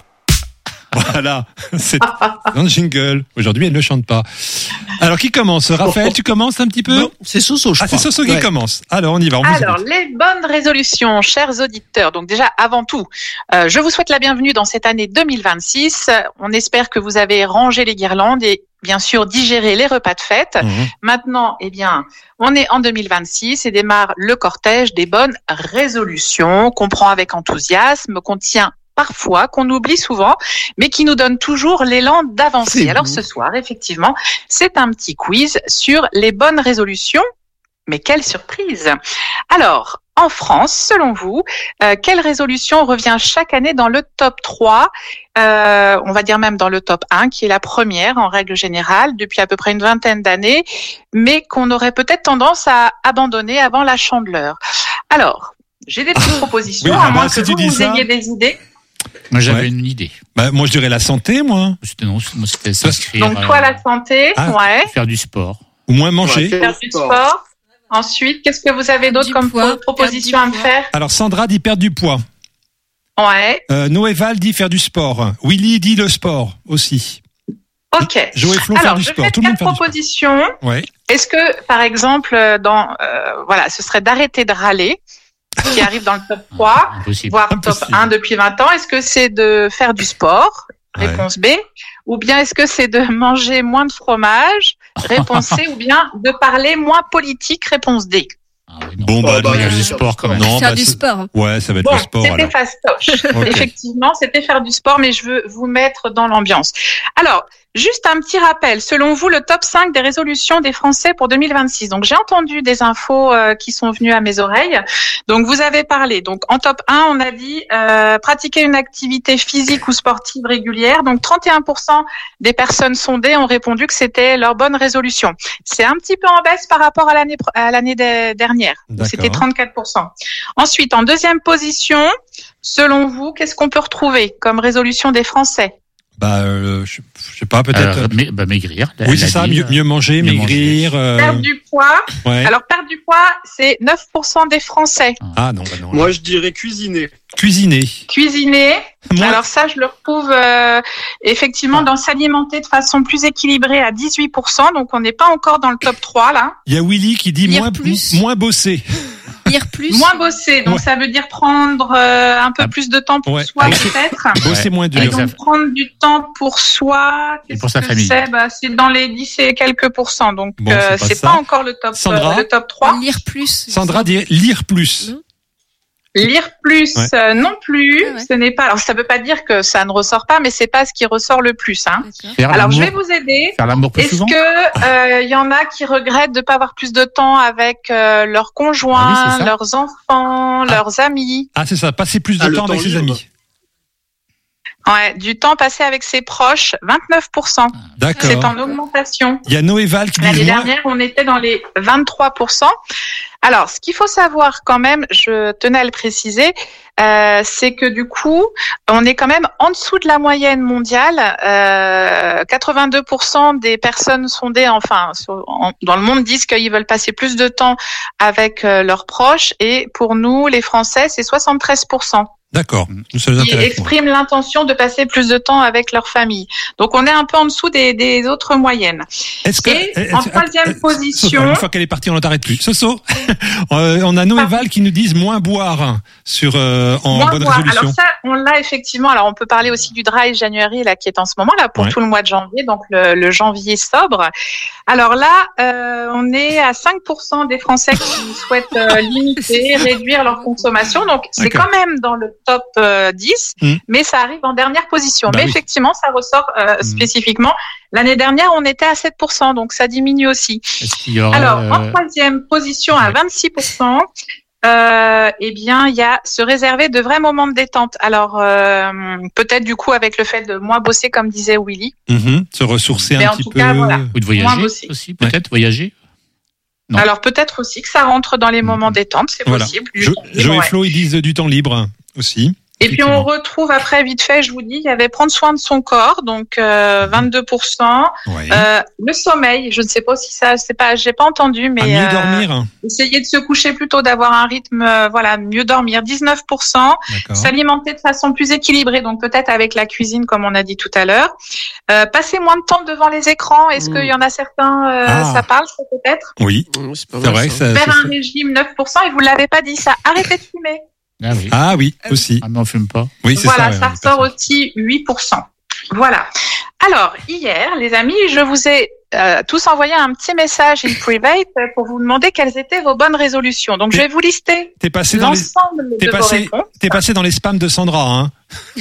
Voilà. C'est dans le jingle. Aujourd'hui, elle ne chante pas. Alors, qui commence? Raphaël, tu commences un petit peu? Non, c'est Soso, je Ah, c'est crois. Soso qui Ouais. commence. Alors, on y va. On vous Alors, écoute. les bonnes résolutions, chers auditeurs. Donc déjà, avant tout, euh, je vous souhaite la bienvenue dans cette année deux mille vingt-six. On espère que vous avez rangé les guirlandes et bien sûr digéré les repas de fête. Mhm. Maintenant, eh bien, on est en deux mille vingt-six et démarre le cortège des bonnes résolutions qu'on prend avec enthousiasme, qu'on tient parfois, qu'on oublie souvent, mais qui nous donne toujours l'élan d'avancer. C'est Alors beau. ce soir, effectivement, c'est un petit quiz sur les bonnes résolutions. Mais quelle surprise! Alors, en France, selon vous, euh, quelle résolution revient chaque année dans le top trois, euh, on va dire même dans le top un, qui est la première en règle générale depuis à peu près une vingtaine d'années, mais qu'on aurait peut-être tendance à abandonner avant la chandeleur. Alors, j'ai des petites propositions, Oui, à ah moins bah, que si tu vous, dis vous ça. ayez des idées. Moi, j'avais Ouais. une idée. Bah, moi, je dirais la santé, moi. C'était non, moi, c'était s'inscrire. Donc, toi, euh, la santé, Ah. ouais. faire du sport. Ou moins manger. Ouais, Faire du sport. Ensuite, qu'est-ce que vous avez d'autre Du comme poids, pro- proposition à perdre me du poids. faire? Alors, Sandra dit perdre du poids. Ouais. Euh, Noéval dit faire du sport. Willy dit le sport aussi. Ok. Joe et Flo faire Alors, du je sport. fais Tout le monde quatre faire du sport. propositions. Ouais. Est-ce que, par exemple, euh, dans, euh, voilà, ce serait d'arrêter de râler, qui arrive dans le top trois, Impossible. voire Impossible. top un depuis vingt ans. Est-ce que c'est de faire du sport? Ouais. Réponse B. Ou bien est-ce que c'est de manger moins de fromage? Réponse C. Ou bien de parler moins politique? Réponse D. Ah oui, non. Bon, bah, Oh, bah, Il y a oui, du faire sport du quand même. Non, Faire bah, du c'est- sport. Ouais, ça va être Bon, le sport, c'était alors. fastoche. Ok. Effectivement, c'était faire du sport, mais je veux vous mettre dans l'ambiance. Alors, juste un petit rappel. Selon vous, le top cinq des résolutions des Français pour deux mille vingt-six. Donc, j'ai entendu des infos euh, qui sont venues à mes oreilles. Donc, vous avez parlé. Donc, en top un, on a dit euh, pratiquer une activité physique ou sportive régulière. Donc, trente et un pour cent des personnes sondées ont répondu que c'était leur bonne résolution. C'est un petit peu en baisse par rapport à l'année pr- à l'année de- dernière. où D'accord. C'était trente-quatre pour cent. Ensuite, en deuxième position, selon vous, qu'est-ce qu'on peut retrouver comme résolution des Français? Bah, euh, je, je sais pas, peut-être. Alors, mais, bah, maigrir. Oui, c'est ça, dit, mieux, mieux manger, mieux maigrir. manger. Euh... Perdre du poids. Ouais. Alors, perdre du poids, c'est neuf pour cent des Français. Ah non, bah non. Moi, je dirais cuisiner. Cuisiner. Cuisiner. Moi... Alors ça, je le retrouve euh, effectivement dans s'alimenter de façon plus équilibrée à dix-huit pour cent. Donc, on n'est pas encore dans le top trois, là. Il y a Willy qui dit Lire moins, plus. moins bosser. Lire plus. Moins bosser. Donc, Ouais. ça veut dire prendre euh, un peu Ah. plus de temps pour Ouais. soi, Avec- peut-être. Bosser Ouais. moins Et dur. Avec sa- donc, prendre du temps pour soi, Et qu'est-ce pour sa que famille. c'est bah, c'est dans les dix et quelques pourcents. Donc, Bon, euh, c'est pas c'est ça. pas encore le top, Sandra euh, le top trois. Lire plus. Sandra dit lire plus. Non. Lire plus, Ouais. euh, non plus. Ah ouais. Ce n'est pas. Alors, ça veut pas dire que ça ne ressort pas, mais c'est pas ce qui ressort le plus. Hein. D'accord. Faire Alors, je l'amour- vais vous aider. Faire l'amour plus Est-ce souvent. que euh, y en a qui regrettent de pas avoir plus de temps avec euh, leurs conjoints, Ah oui, c'est ça. leurs enfants, leurs amis? Ah, c'est ça, passer plus de Ah, le temps avec temps ses libre. amis. Ouais, du temps passé avec ses proches, vingt-neuf pour cent. D'accord. C'est en augmentation. Il y a Noéval qui dit L'année moins. dernière, on était dans les vingt-trois pour cent. Alors, ce qu'il faut savoir quand même, je tenais à le préciser, euh, c'est que du coup, on est quand même en dessous de la moyenne mondiale. Euh, quatre-vingt-deux pour cent des personnes sondées, enfin, sur- en- dans le monde, disent qu'ils veulent passer plus de temps avec euh, leurs proches. Et pour nous, les Français, c'est soixante-treize pour cent. D'accord. Ça nous Qui intéresse. expriment l'intention de passer plus de temps avec leur famille. Donc, on est un peu en dessous des, des autres moyennes. Est-ce que, Et est-ce- en troisième est-ce- position- Soso, une fois qu'elle est partie, on ne t'arrête plus. Soso, euh, on a Noéval qui nous disent moins boire sur euh, en Moins bonne boire. résolution. Alors ça, on l'a effectivement. Alors on peut parler aussi du dry January là qui est en ce moment là pour Ouais. tout le mois de janvier, donc le, le janvier sobre. Alors là, euh, on est à cinq pour cent des Français qui souhaitent euh, limiter, réduire leur consommation. Donc c'est D'accord. quand même dans le top euh, dix, Mm. mais ça arrive en dernière position. Bah mais oui. effectivement, ça ressort euh, Mm. spécifiquement. L'année dernière, on était à sept pour cent, donc ça diminue aussi. Est-ce qu'il y aura, Alors, en euh, troisième position, à ouais. vingt-six pour cent, euh, eh bien, il y a se réserver de vrais moments de détente. Alors, euh, peut-être du coup avec le fait de moins bosser, comme disait Willy. Mhm. Se ressourcer Mais un en petit tout peu. cas, voilà. ou de moins voyager bosser. aussi, peut-être voyager. Non. Alors, peut-être aussi que ça rentre dans les moments Mhm. détente, c'est Voilà. possible. Du Jo, temps libre, Jo et ouais. Flo, ils disent du temps libre aussi. Et puis, on Effectivement. retrouve après, vite fait, je vous dis, il y avait prendre soin de son corps, donc euh, vingt-deux pour cent. Ouais. Euh, le sommeil, je ne sais pas si ça, c'est pas, j'ai pas entendu, mais à mieux euh, dormir. essayer de se coucher plus tôt, d'avoir un rythme, euh, voilà, mieux dormir, dix-neuf pour cent. D'accord. S'alimenter de façon plus équilibrée, donc peut-être avec la cuisine, comme on a dit tout à l'heure. Euh, passer moins de temps devant les écrans. Est-ce Mmh. qu'il y en a certains, euh, Ah. ça parle, ça peut-être? Oui, Mmh, c'est pas c'est mal, vrai. ça. Ça, Faire ça un serait- régime, neuf pour cent, et vous l'avez pas dit ça. Arrêtez de fumer. Ah oui. Ah oui, aussi. Ah, mais on fume pas. Oui, c'est Voilà, ça. ça ouais, ressort personne. aussi huit pour cent. Voilà. Alors, hier, les amis, je vous ai euh, tous envoyé un petit message in private pour vous demander quelles étaient vos bonnes résolutions. Donc, je vais vous lister T'es passé dans les, l'ensemble t'es de vos passé, réponses. t'es passé dans les spams de Sandra, hein.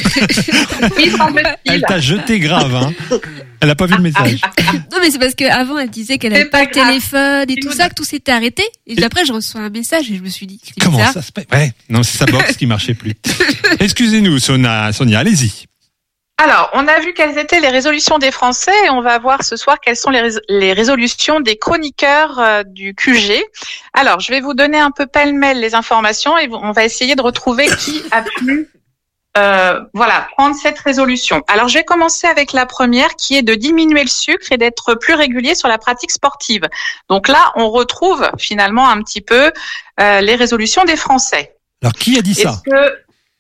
Oui, semble-t-il. Elle t'a jeté grave, hein. Elle a pas vu le message. Non, mais c'est parce qu'avant, elle disait qu'elle C'est avait pas pas le grave. téléphone et Tu tout nous ça, dis. que tout s'était arrêté. Et puis après, je reçois un message et je me suis dit, c'est Comment bizarre. ça se passe? Ouais. Non, c'est sa box qui marchait plus. Excusez-nous, Sonia, Sonia, allez-y. Alors, on a vu quelles étaient les résolutions des Français et on va voir ce soir quelles sont les, rés- les résolutions des chroniqueurs euh, du Q G. Alors, je vais vous donner un peu pêle-mêle les informations et vous- on va essayer de retrouver qui a pu euh, voilà, prendre cette résolution. Alors, je vais commencer avec la première qui est de diminuer le sucre et d'être plus régulier sur la pratique sportive. Donc là, on retrouve finalement un petit peu euh, les résolutions des Français. Alors, qui a dit ça? Est-ce que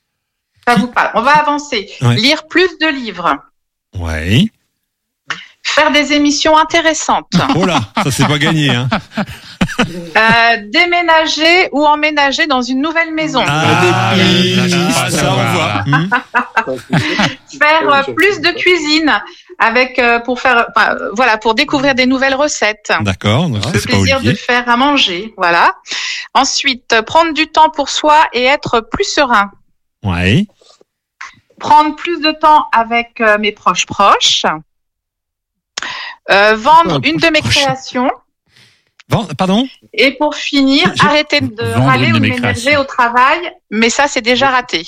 ça vous parle? On va avancer. Ouais. Lire plus de livres. Ouais. Faire des émissions intéressantes. Oh là, ça c'est pas gagné, hein. Euh, déménager ou emménager dans une nouvelle maison. Ah, oui, là, là, ça, ça on va. voit. Hmm. Faire euh, plus de cuisine avec euh, pour faire enfin, euh, voilà pour découvrir des nouvelles recettes. D'accord, donc ça, Le c'est pas plaisir de Olivier. faire à manger, voilà. Ensuite, euh, prendre du temps pour soi et être plus serein. Ouais. Prendre plus de temps avec euh, mes proches proches. Euh, vendre Ah, une de mes proche. créations. Bon, pardon? Et pour finir, Je- arrêter de Vendre râler une de ou de mes m'énerver créations. au travail, mais ça c'est déjà raté.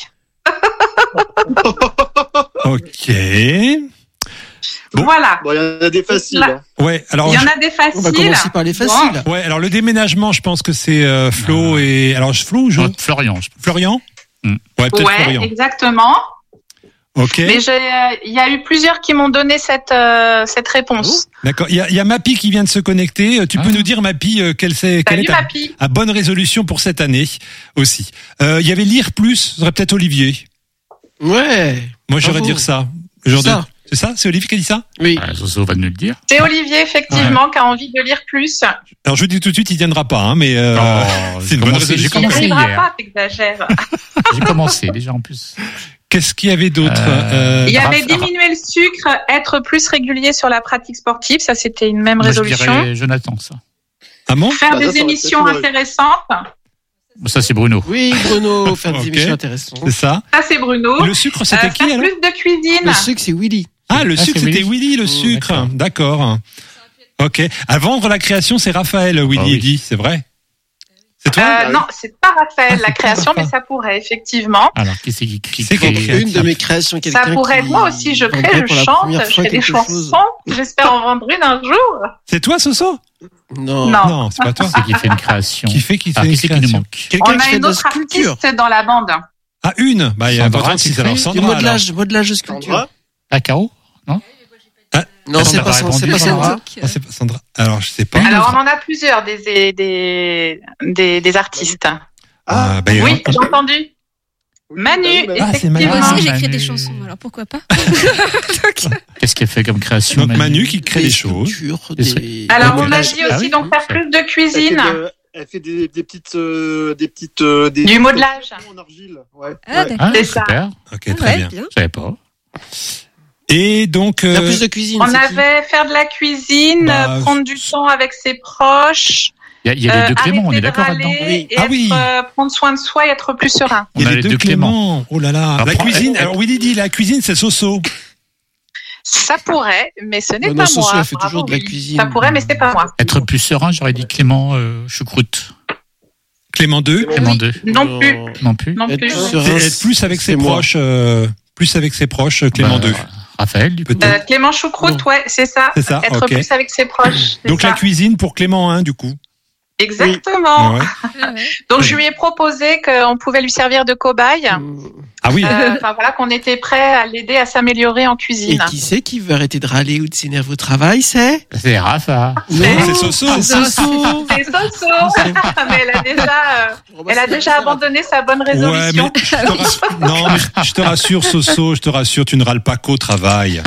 Ok. Bon. Voilà. Bon, il y en a des faciles. Là. hein. Ouais, alors. Il y en je- a des faciles. On va commencer par les faciles. Bon. Ouais, alors le déménagement, je pense que c'est euh, Flo Ah. et. Alors, Flo ou Jo? Non, Florian. je- Florian? Hmm. Ouais, peut-être Ouais, Florian. exactement. Ok. Mais j'ai, il y a eu plusieurs qui m'ont donné cette euh, cette réponse. D'accord. Il y a, il y a Mappy qui vient de se connecter. Tu Ah. peux nous dire, Mappy, euh, quelle, c'est, quelle Salut est ta, Mappy. ta bonne résolution pour cette année aussi. Euh, Il y avait lire plus, ce serait peut-être Olivier. Ouais. Moi, j'aurais Bravo. dire ça. Genre Ça. de- C'est ça? C'est Olivier qui a dit ça? Oui. Ah, Soso va nous le dire. C'est Olivier effectivement qui a envie de lire plus. Alors, je vous dis tout de suite, il viendra pas, hein, mais euh, Oh, c'est j'ai une bonne commencé- j'ai Il résolution. commencé n'arrivera hier. pas, t'exagères. J'ai commencé déjà en plus. Qu'est-ce qu'il y avait d'autre? Euh, Euh, Il y avait Raph- diminuer le sucre, être plus régulier sur la pratique sportive, ça c'était une même Moi, je résolution. dirais Jonathan, ça. Ah bon? Faire Bah, ça, des ça aurait émissions peut-être- intéressantes, Ça, c'est Bruno. Oui, Bruno, faire des Ok. émissions intéressantes. C'est ça? ça c'est Bruno. Le sucre, Euh, c'était faire qui alors? plus de cuisine. Le sucre, c'est Willy. Ah, le Ah, sucre, c'est c'était Willy. Willy, le Oh, sucre. D'accord. Ok. À vendre la création, c'est Raphaël, Willy Ah oui. dit, c'est vrai? C'est toi? Euh, non, c'est pas Raphaël Ah, la c'est création, pas. mais ça pourrait effectivement. Alors, qui c'est qui, qui C'est crée- qui- Une de mes créations, quelqu'un Ça pourrait qui être moi aussi, je crée, vendrait je pour la chante, première je fois fais des quelque chose. chansons. J'espère en vendre une un jour. C'est toi, Soso? Non. Non. Non, c'est pas toi. C'est qui fait une création. Qui fait qui fait Ah, une qui c'est qui nous création? manque? Quelqu'un On qui a fait une de la autre sculpture. artiste dans la bande. Ah, une? Bah, il y a Sandra, pas de qui si alors fait Du Sandra. alors. modelage, modelage de sculpture. Sandra Ah, Caro? Non, c'est Sandra pas a ça, c'est répondu, pas Sandra. Sandra. Ah, c'est pas Sandra. Alors, je sais pas. Alors on en a plusieurs des des des, des artistes. Ah, bah, Oui, euh, j'ai entendu. Manu, Ah, c'est Manu. Moi effectivement. aussi, Manu. j'écris des chansons, alors pourquoi pas? Qu'est-ce qu'elle fait comme création? Donc, Manu qui crée des choses. sculptures, Des- des- Alors des on a modellages. dit Ah aussi oui, donc faire ça. plus de Elle fait, cuisine, de- elle fait des, des petites, euh, des petites, euh, des du modelage. en argile. Ouais. Ah, Ouais. d'accord. Ah, C'est ça. super. Ok, Ah très ouais, bien. bien. Je savais pas. Et donc, Faire euh, plus de cuisine. On c'est qui avait faire de la cuisine, Bah, euh, prendre du temps avec ses proches, Il y a, il y a les euh, deux Clément, on arrêter est de d'accord râler là-dedans? Oui. et Ah être, oui. euh, prendre soin de soi et être plus serein. il y On a a les les deux deux Clément. Clément. Oh là là. Ah, La prends- cuisine. eh, Alors, Willy dit, la cuisine, c'est Soso. Ça pourrait, mais ce n'est Bah non, pas Soso, moi. elle fait toujours de la oui. cuisine. Ça pourrait, mais c'est pas moi. Être plus serein, j'aurais dit Clément euh, Choucroute. Clément deux. Clément deux. Non plus, Non plus. non Être plus. plus C'est serein, être plus avec c'est ses moi. proches, euh, plus avec ses proches, Clément Bah, deux. Raphaël, du coup. Peut-être. Euh, Clément Choucroute, Non. ouais, c'est ça. C'est ça, Être ok. plus avec ses proches. c'est Donc, ça. la cuisine pour Clément un, du coup. Exactement. Ouais. Ah ouais. Donc je lui ai proposé qu'on pouvait lui servir de cobaye. Ah oui. Euh, Enfin voilà, qu'on était prêt à l'aider à s'améliorer en Et cuisine. qui c'est qui veut arrêter de râler ou de s'énerver au travail, c'est C'est Rafa. Non, c'est Soso. C'est Soso. C'est Soso. Mais elle a déjà, euh, elle a déjà abandonné sa bonne Ouais, résolution. mais je te rassure, non, mais je te rassure, Soso, je te rassure, tu ne râles pas qu'au travail.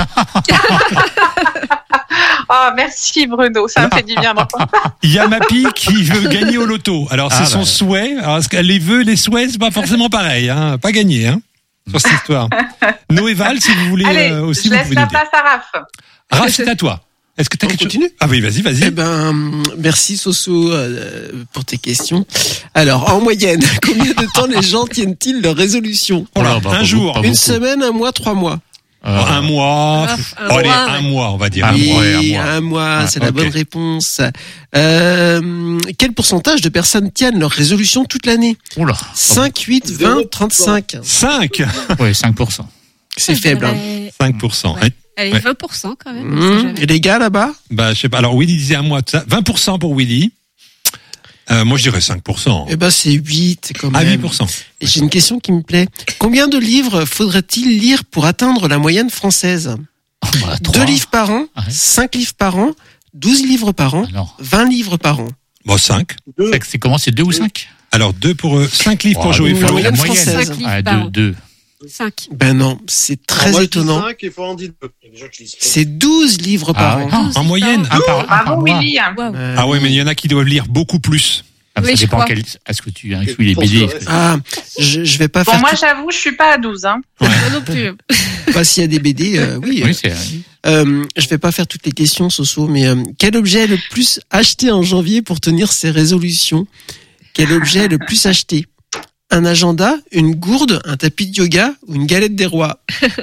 Oh, merci Bruno, ça me fait du bien d'entendre ça. Il y a Mappy qui veut gagner au loto. Alors, c'est Ah, son bah. souhait. Alors, est-ce qu'elle les veut, les souhaits, c'est pas forcément pareil, hein. Pas gagné, hein. Sur cette histoire. Noéval, si vous voulez, Allez, euh, aussi, je vous laisse pouvez la nous dire. place à Raph. Raph, c'est à toi. Est-ce que t'as On quelque chose? continue Ah oui, vas-y, vas-y. Eh ben, merci Soso euh, pour tes questions. Alors, en moyenne, combien de temps les gens tiennent-ils leur résolution Oh là, Oh, bah, un pas jour. beaucoup, pas Une beaucoup. semaine, un mois, trois mois. Oh, un mois. Ah, Pff, un oh, allez, mois, un ouais. mois, on va dire. Un un oui, mois. mois, un mois. un mois, Ah, c'est la ok. bonne réponse. Euh, quel pourcentage de personnes tiennent leur résolution toute l'année Oula. cinq, huit, vingt, trente-cinq. cinq. Oui, cinq pour cent. C'est Je faible. Hein. dirais- cinq pour cent. Ouais. Allez, Ouais. vingt pour cent quand même. on sait Mmh. jamais. Et les gars là-bas Bah, je sais pas. Alors, Willy disait un mois de ça. vingt pour cent pour Willy. Euh, moi, je dirais cinq pour cent. Eh ben, c'est huit quand même. Ah, huit pour cent. Et j'ai une question qui me plaît. Combien de livres faudrait-il lire pour atteindre la moyenne française Bah, Deux trois. livres par an, Ouais. cinq livres par an, douze livres par an, Ah, non. vingt livres par an. Bon, cinq. Deux. C'est- C'est comment? C'est deux ou cinq? Alors, deux pour eux. cinq livres pour Oh, jouer. la la Flo. moyenne moyenne. française. Cinq livres Ah, par deux, an. deux. Cinq. Ben non, c'est Alors, très moi, je dis étonnant. cinq et faut en dire deux. Il y a des gens qui disent pas. C'est douze livres par Ah, ouais. an. Douze En livres moyenne. par an. Un par, un par Bravo mois. Willy. Waouh. Euh, Ah ouais, mais il y en a qui doivent lire beaucoup plus. Ah, Oui, ça je dépend crois. quel, est-ce que tu inclus les Pour B D? ce est-ce que- reste. Ah, je, je vais pas Bon, faire moi tout- j'avoue, je suis pas à douze. Hein. Moi non plus. pas s'il y a des B D, euh, oui. Oui, c'est, Euh, je vais pas faire toutes les questions, Soso, mais euh, quel objet est le plus acheté en janvier pour tenir ses résolutions? Quel objet est le plus acheté? Un agenda, une gourde, un tapis de yoga ou une galette des rois?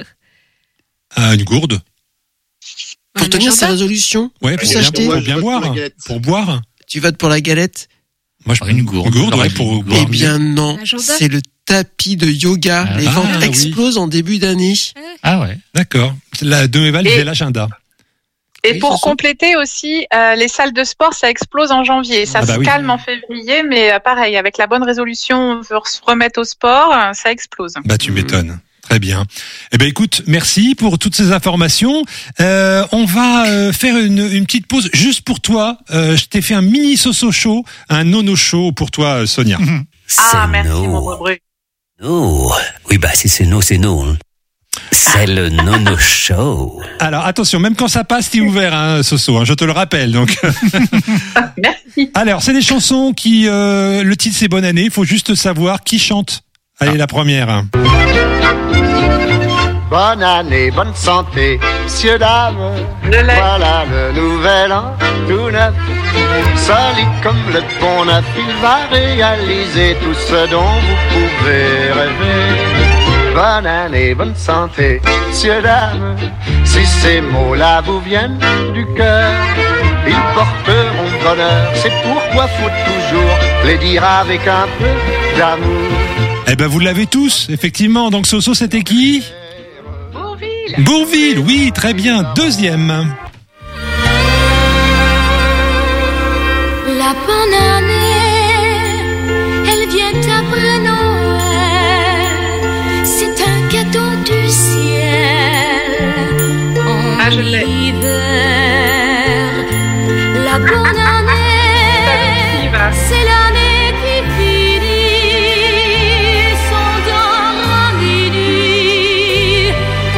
Ah, une gourde. Pour Un tenir ses agenda. résolutions, Ouais, plus pour bien, acheté. pour Moi, je bien vote pour boire. la galette. Pour boire. Tu votes pour la galette? Moi, je Ah, une gourde. Une gourde, J'aurais ouais, dit pour une boire. Eh bien non, Agenda. c'est le tapis de yoga. Ah, Les ah, ventes oui. explosent en début d'année. Ah ouais. D'accord. La Deméval Et- disait l'agenda. Et Oui, pour c'est ça. compléter aussi, euh, les salles de sport, ça explose en janvier. Ça Ah bah se oui. calme en février, mais euh, pareil, avec la bonne résolution, on veut se remettre au sport, euh, ça explose. Bah, tu m'étonnes. Très bien. Eh ben écoute, merci pour toutes ces informations. Euh, on va euh, faire une, une petite pause juste pour toi. Euh, je t'ai fait un mini Soso show, un nono show pour toi, Sonia. Mm-hmm. Ah, merci, no. Mon beau Oh, oui, bah si c'est no, c'est no. Hein. C'est le nono show. Alors attention, même quand ça passe, t'es ouvert, hein, Soso. Hein, je te le rappelle. Donc. Merci. Alors, c'est des chansons qui, euh, le titre c'est Bonne année. Il faut juste savoir qui chante. Allez, ah. La première. Bonne année, bonne santé, messieurs, dames. Voilà le nouvel an, tout neuf. Solide comme le pont neuf, il va réaliser tout ce dont vous pouvez rêver. Bonne année, bonne santé, messieurs, dames. Si ces mots-là vous viennent du cœur, ils porteront bonheur. C'est pourquoi faut toujours les dire avec un peu d'amour. Eh ben, vous l'avez tous, effectivement. Donc, Soso, c'était qui ? Bourvil, oui, très bien. Deuxième. La bonne année, elle vient après Noël. C'est un cadeau du ciel. En ah, je l'ai. hiver, la bonne année, ah, c'est l'année qui finit son temps en minuit.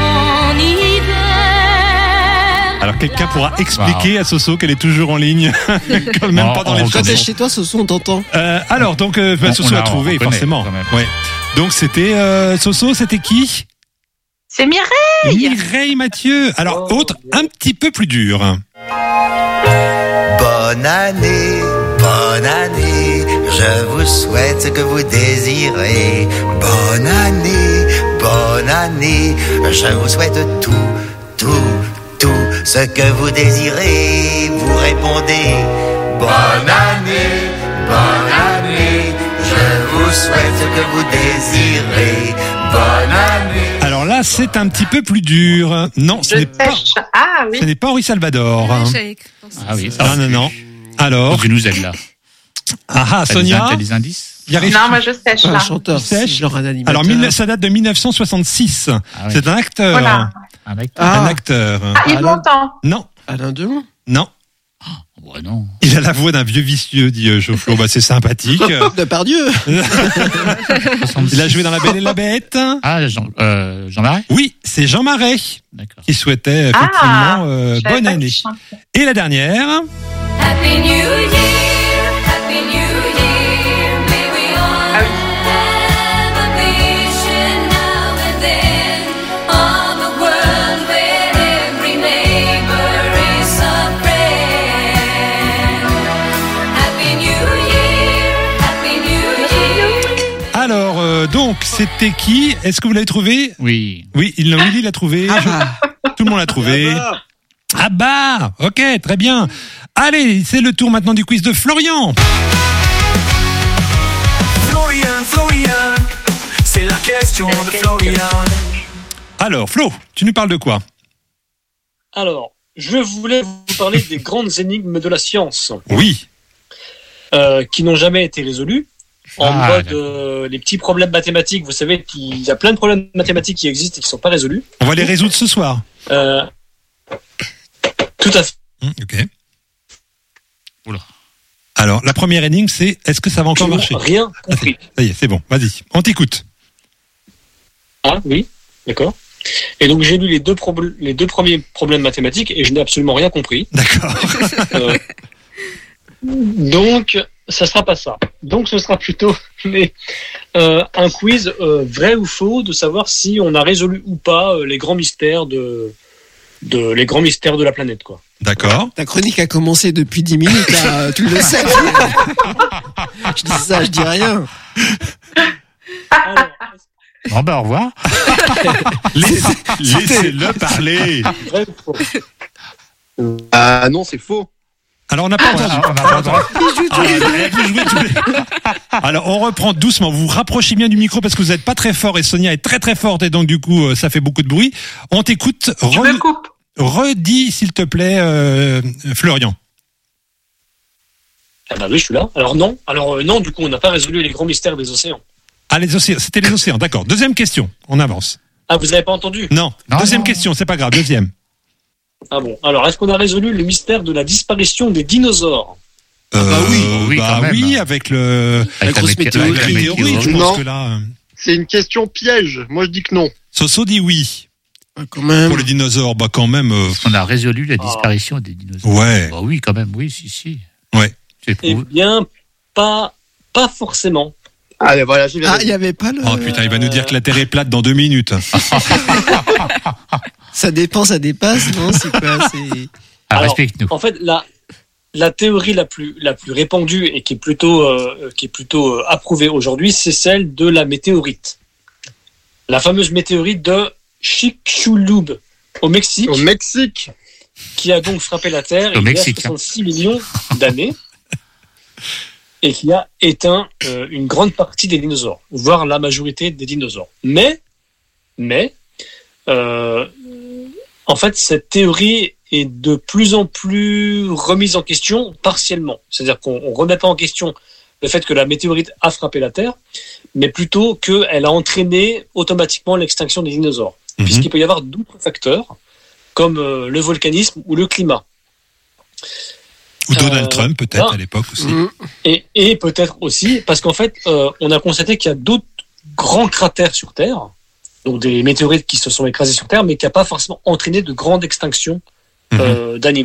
Alors quelqu'un pourra expliquer wow. à Soso qu'elle est toujours en ligne, quand même oh, pas dans les. Quand t'es chez toi, Soso, on t'entend. Euh, alors donc euh, bah, Soso a, a trouvé forcément. Ouais. Donc c'était euh, Soso, c'était qui ? C'est Mireille. Mireille Mathieu. Alors oh, autre un petit peu plus dur. Bonne année, bonne année. Je vous souhaite ce que vous désirez. Bonne année, bonne année. Je vous souhaite tout, tout. Tout ce que vous désirez, vous répondez bonne année, bonne année. Je vous souhaite ce que vous désirez, bonne année. Alors là, c'est un petit peu plus dur. Non, ce n'est pas. Ah oui. Ce n'est pas Henri Salvador. Ah, ah oui. Ça non, non, non. Alors. Tu nous aides là. Ah ah, Sonia. T'as des indices? Non, moi je sèche là. Un chanteur, sèche. Alors ça date de dix-neuf cent soixante-six. Ah, oui. C'est un acteur. Voilà. Un acteur. Ah. Un acteur. Ah, Yves Montand. Non. Alain Delon. Non. Oh, ouais, non. Il a la voix d'un vieux vicieux, dit Geoffroy. Bah, c'est sympathique. De Pardieu. Il a joué dans La Belle et la Bête. Ah, Jean, euh, Jean Marais. Oui, c'est Jean Marais. D'accord. Qui souhaitait effectivement ah, euh, bonne année. Et la dernière. Happy New Year, Happy New Year, may we all ah, oui. have a vision now and then of a world where every neighbor is a friend. Happy New Year, Happy New Year. Alors, euh, donc, c'était qui ? Est-ce que vous l'avez trouvé ? Oui. Oui, il Willy l'a trouvé. Ah. Tout le monde l'a trouvé. Ah bah, ok, très bien. Allez, c'est le tour maintenant du quiz de Florian. Florian, Florian, c'est la question de Florian. Alors, Flo, tu nous parles de quoi ? Alors, je voulais vous parler des grandes énigmes de la science. Oui. Euh, qui n'ont jamais été résolues. En ah, mode, euh, les petits problèmes mathématiques, vous savez qu'il y a plein de problèmes mathématiques qui existent et qui ne sont pas résolus. On va les résoudre ce soir. Euh, tout à fait. Mmh, ok. Oula. Alors, la première énigme, c'est est-ce que ça va encore marcher ? Rien compris. Ça y est, c'est bon, vas-y, on t'écoute. Ah oui, d'accord. Et donc j'ai lu les deux, pro- les deux premiers problèmes mathématiques et je n'ai absolument rien compris. D'accord. euh, donc, ça sera pas ça. Donc ce sera plutôt mais, euh, un quiz euh, vrai ou faux de savoir si on a résolu ou pas euh, les grands mystères de, de les grands mystères de la planète, quoi. D'accord. Ta chronique a commencé depuis dix minutes, là, tu le sais. Je dis ça, je dis rien. Alors, bon ben au revoir. Laissez, laissez-le parler. Vrai ou faux ? Ah non, c'est faux. Alors on n'a pas entendu. On n'a pas entendu. Alors on reprend doucement. Vous vous rapprochez bien du micro parce que vous n'êtes pas très fort et Sonia est très très forte et donc du coup ça fait beaucoup de bruit. On t'écoute. Je Re- me coupe. Redis s'il te plaît, euh, Florian. Ah bah oui, je suis là. Alors non. Alors euh, non, du coup, on n'a pas résolu les grands mystères des océans. Ah les océans. C'était les océans. D'accord. Deuxième question. On avance. Ah, vous n'avez pas entendu? Non. Non, Deuxième non. question, c'est pas grave. Deuxième. Ah bon. Alors, est-ce qu'on a résolu le mystère de la disparition des dinosaures? Euh, bah oui, oui, bah quand même. oui, avec le Avec grosse mété- météorite. avec la météorite, je météorite. pense Non. que là. euh, C'est une question piège. Moi, je dis que non. Soso dit oui. Ah, quand même. Pour les dinosaures, bah quand même. euh, On a résolu la Ah. disparition des dinosaures. Ouais. Bah oui, quand même, oui, si, si. Ouais. C'est Eh prouvé. bien, pas, pas forcément. Allez, voilà, j'ai bien Ah, il n'y avait pas le. Oh putain, il va nous dire que la Terre est plate dans deux minutes. Ça dépend, ça dépasse, non? C'est quoi? C'est. Ah, Alors, respecte-nous. En fait, la, la théorie la plus, la plus répandue et qui est plutôt, euh, qui est plutôt euh, approuvée aujourd'hui, c'est celle de la météorite. La fameuse météorite de Chicxulub au Mexique, Au Mexique. qui a donc frappé la Terre Au il Mexique, y a soixante-six millions d'années et qui a éteint euh, une grande partie des dinosaures, voire la majorité des dinosaures. Mais, mais, euh, en fait, cette théorie est de plus en plus remise en question partiellement. C'est-à-dire qu'on ne remet pas en question le fait que la météorite a frappé la Terre, mais plutôt qu'elle a entraîné automatiquement l'extinction des dinosaures. Mhm. Puisqu'il peut y avoir d'autres facteurs, comme euh, le volcanisme ou le climat. Ou Donald Euh, Trump, peut-être, ah. à l'époque aussi. Mmh. Et, et peut-être aussi, parce qu'en fait, euh, on a constaté qu'il y a d'autres grands cratères sur Terre, donc des météorites qui se sont écrasées sur Terre, mais qui n'ont pas forcément entraîné de grandes extinctions euh, d'animaux.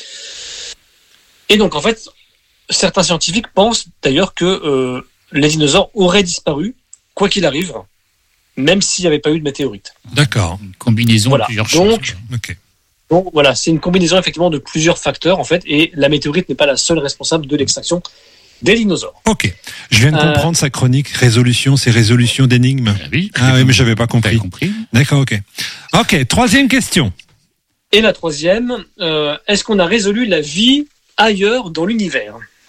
Et donc, en fait, certains scientifiques pensent d'ailleurs que euh, les dinosaures auraient disparu, quoi qu'il arrive, même s'il n'y avait pas eu de météorite. D'accord. Une combinaison Voilà. de plusieurs Donc, choses. Ok. Donc voilà, c'est une combinaison effectivement de plusieurs facteurs en fait, et la météorite n'est pas la seule responsable de l'extinction des dinosaures. Ok. Je viens de Euh, comprendre sa chronique résolution, c'est résolution d'énigmes. Ah oui, Ah oui, mais j'avais pas compris. T'avais compris. D'accord, ok. Ok, troisième question. Et la troisième, euh, est-ce qu'on a résolu la vie ailleurs dans l'univers?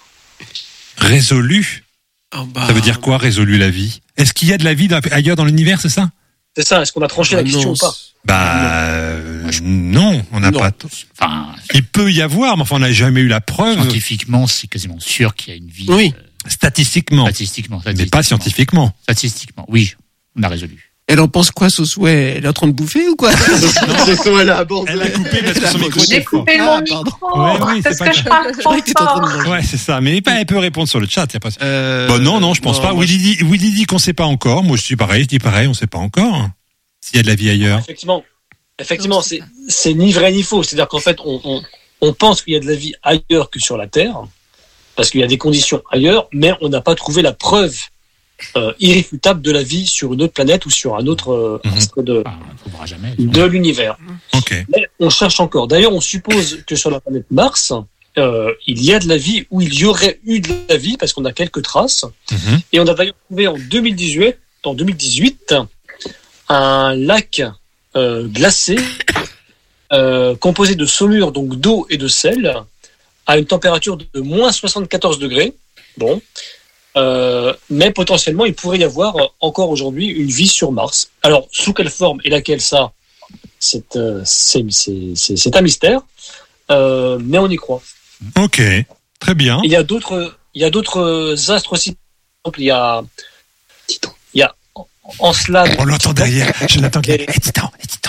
Résolu. Ah, bah. Ça veut dire quoi, résolu la vie? Est-ce qu'il y a de la vie dans- ailleurs dans l'univers, c'est ça? C'est ça, est-ce qu'on a tranché Ah, la question non, ou pas? Bah euh, non, on n'a Non. pas. Enfin, Il peut y avoir, mais enfin on n'a jamais eu la preuve scientifiquement, c'est quasiment sûr qu'il y a une vie. Oui. euh, statistiquement, statistiquement, mais statistiquement. pas scientifiquement. Statistiquement, oui, on a résolu. Elle en pense quoi, Sosouet? Elle est en train de bouffer ou quoi? C'est toi, elle a abordé. Elle a coupé parce que son micro J'ai était fort. coupé Ah, mon pardon. micro Ouais, oui, parce c'est que pas je grave. parle Je croyais que trop t'étais en train de fort. manger. Ouais, c'est ça. Mais pas- elle peut répondre sur le chat. Y a pas. Euh, Bon, non, non, je pense non, pas. moi, Willy dit, Willy dit qu'on sait pas encore. Moi, je suis pareil. Je dis pareil, on sait pas encore s'il y a de la vie ailleurs. Effectivement, effectivement, Non, c'est c'est pas. c'est ni vrai ni faux. C'est-à-dire qu'en fait, on, on, on pense qu'il y a de la vie ailleurs que sur la Terre, parce qu'il y a des conditions ailleurs, mais on n'a pas trouvé la preuve euh, irréfutable de la vie sur une autre planète ou sur un autre euh, Mhm. astre de, Enfin, on ne trouvera jamais. de l'univers. Ok. Mais on cherche encore. D'ailleurs, on suppose que sur la planète Mars, euh, il y a de la vie ou il y aurait eu de la vie parce qu'on a quelques traces. Mhm. Et on a d'ailleurs trouvé en deux mille dix-huit, en deux mille dix-huit un lac euh, glacé euh, composé de saumure, donc d'eau et de sel, à une température de moins soixante-quatorze degrés. Bon. Euh, mais potentiellement, il pourrait y avoir euh, encore aujourd'hui une vie sur Mars. Alors, sous quelle forme et laquelle ça, c'est euh, c'est- c'est- c'est- c'est un mystère, euh, mais on y croit. Ok. Très bien. Il y a d'autres, il y a d'autres astres aussi. Par exemple, il y a, il y a Encelade. On l'entend derrière. Je l'attends. qu'il y ait- Eh, Titan, eh, Titan.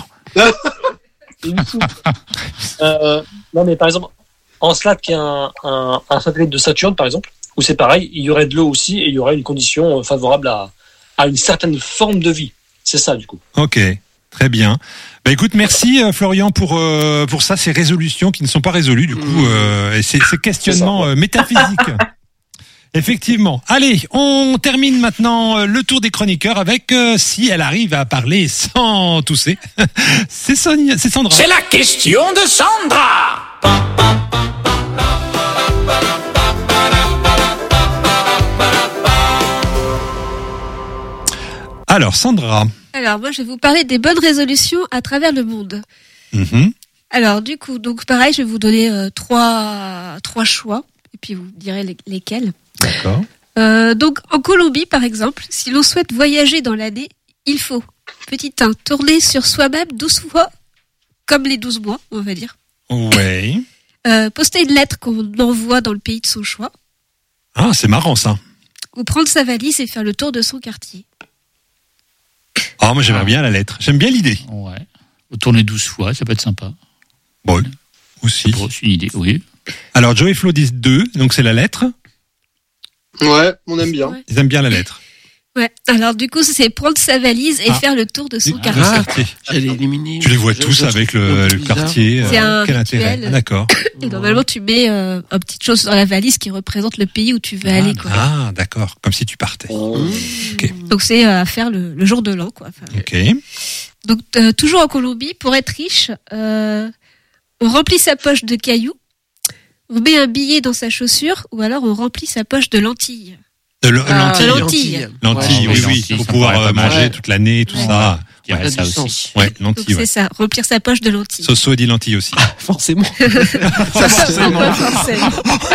Et du coup, euh, non, mais par exemple, Encelade, qui est un, un, un satellite de Saturne, par exemple, où c'est pareil, il y aurait de l'eau aussi et il y aurait une condition euh, favorable à, à une certaine forme de vie. C'est ça, du coup. Ok. Très bien. Bah écoute, merci euh, Florian pour euh, pour ça, ces résolutions qui ne sont pas résolues du coup, euh, et ces, ces questionnements euh, métaphysiques. Effectivement. Allez, on termine maintenant euh, le tour des chroniqueurs avec euh, si elle arrive à parler sans tousser. c'est Sonia, c'est Sandra. C'est la question de Sandra. Alors Sandra. Alors, moi, je vais vous parler des bonnes résolutions à travers le monde. Mhm. Alors, du coup, donc pareil, je vais vous donner euh, trois, trois choix, et puis vous me direz les- lesquels. D'accord. Euh, donc, en Colombie, par exemple, si l'on souhaite voyager dans l'année, il faut, petit un, tourner sur soi-même douze fois, comme les douze mois, on va dire. Ouais. Euh, poster une lettre qu'on envoie dans le pays de son choix, Ah, c'est marrant ça. ou prendre sa valise et faire le tour de son quartier. Ah, moi j'aimerais bien la lettre. J'aime bien l'idée. Ouais. Tourner douze fois, ça peut être sympa. Bon, aussi. C'est une idée, oui. Alors, Joe et Flo disent deux, donc c'est la lettre. Ouais, on aime bien. Ouais. Ils aiment bien la lettre. Ouais. Alors du coup, c'est prendre sa valise et Ah. faire le tour de son Ah, quartier. le quartier. J'allais éliminer. Tu les vois Je- tous je avec trouve le, un peu le bizarre. quartier. C'est un Quel rituel. intérêt ah, d'accord. Et normalement, tu mets euh, une petite chose dans la valise qui représente le pays où tu veux aller, quoi. Ah, d'accord. Comme si tu partais. Mmh. Ok. Donc c'est euh, à faire le, le jour de l'an, quoi. Enfin, Ok. donc euh, toujours en Colombie, pour être riche, euh, on remplit sa poche de cailloux, on met un billet dans sa chaussure, ou alors on remplit sa poche de lentilles. De l- Ah, lentilles. lentilles. Lentilles, Ouais, oui, les oui. lentilles, Pour ça pouvoir me paraît euh, pas mal. manger Ouais. toute l'année, tout Ouais. ça. Il y a Ça a ça du aussi. sens. Ouais, Donc lentilles, ouais. c'est ça, remplir sa poche de lentilles. Soso dit lentilles aussi. Forcément. Ça, forcément. forcément.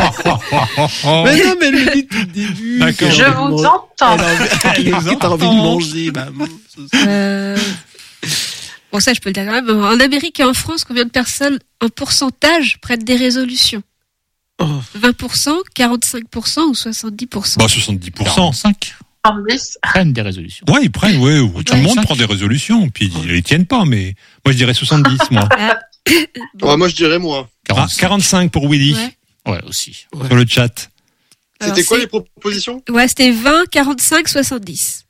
Mais non, mais elle le dit depuis le début. D'accord. qu'elle Je a envie de vous manger. entends. Elle a envie- Elle nous que t'as envie de entend. manger. Bah, Euh, Bon, ça, je peux le dire quand même. En Amérique et en France, combien de personnes en pourcentage prennent des résolutions? oh. vingt pour cent, quarante-cinq pour cent ou soixante-dix pour cent? Bah, soixante-dix pour cent. quarante-cinq Tandis- prennent des résolutions. Ouais, ils prennent, ouais. Tout le monde quarante-cinq. prend des résolutions, puis ils les tiennent pas, mais moi je dirais soixante-dix, moi. Ah. Ouais, moi, je dirais moins. Ah, quarante-cinq. quarante-cinq pour Willy, Ouais. Ouais, aussi. sur le chat. Alors, C'était quoi c'est- les propositions? Ouais, c'était vingt, quarante-cinq, soixante-dix.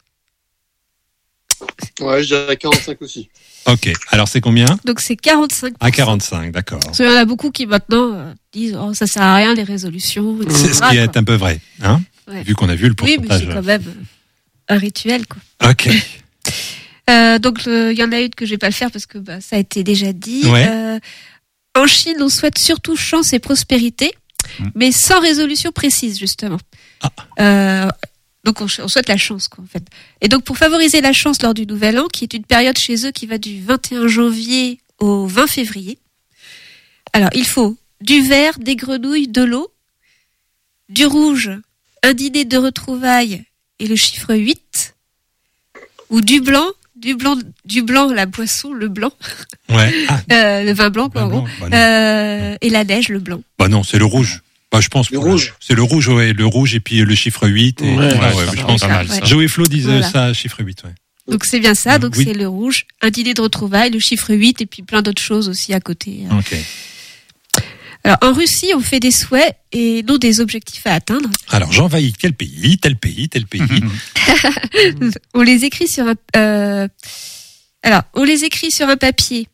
Ouais, je dirais quarante-cinq aussi. Ok, alors c'est combien? Donc c'est quarante-cinq. À quarante-cinq, d'accord. Parce qu'il y en a beaucoup qui maintenant euh, disent oh, ça sert à rien les résolutions. et C'est ce cetera, qui quoi. est un peu vrai, hein? Ouais. Vu qu'on a vu le Oui, mais pourcentage. c'est quand même un rituel, quoi. Ok. Euh, donc le- il y en a une que je vais pas le faire parce que bah, ça a été déjà dit. Ouais. Euh, en Chine, on souhaite surtout chance et prospérité, Mm. mais sans résolution précise justement. Ah. Euh, donc on, ch- on souhaite la chance, quoi, en fait. Et donc pour favoriser la chance lors du Nouvel An, qui est une période chez eux qui va du vingt et un janvier au vingt février. Alors il faut du vert, des grenouilles, de l'eau, du rouge, un dîner de retrouvailles et le chiffre huit, ou du blanc, du blanc, du blanc, la boisson, le blanc, Ouais. Ah, euh, le vin blanc, quoi, bah en non, gros, bah non. euh, et la neige, le blanc. Bah non, c'est le rouge. Bah, je pense. Le pour rouge. C'est le rouge, ouais, le rouge et puis le chiffre huit. Et, Ouais, ouais, ouais, ouais, ça je va, pense. pas mal, ça. Ouais. Joe et Flo disent Voilà. ça, chiffre huit, ouais. Donc c'est bien ça, donc Oui. c'est le rouge, un dîner de retrouvailles, le chiffre huit, et puis plein d'autres choses aussi à côté. Ok. Alors en Russie, on fait des souhaits et non des objectifs à atteindre. Alors, j'envahis quel pays, tel pays, tel pays. On les écrit sur un, euh, alors on les écrit sur un papier,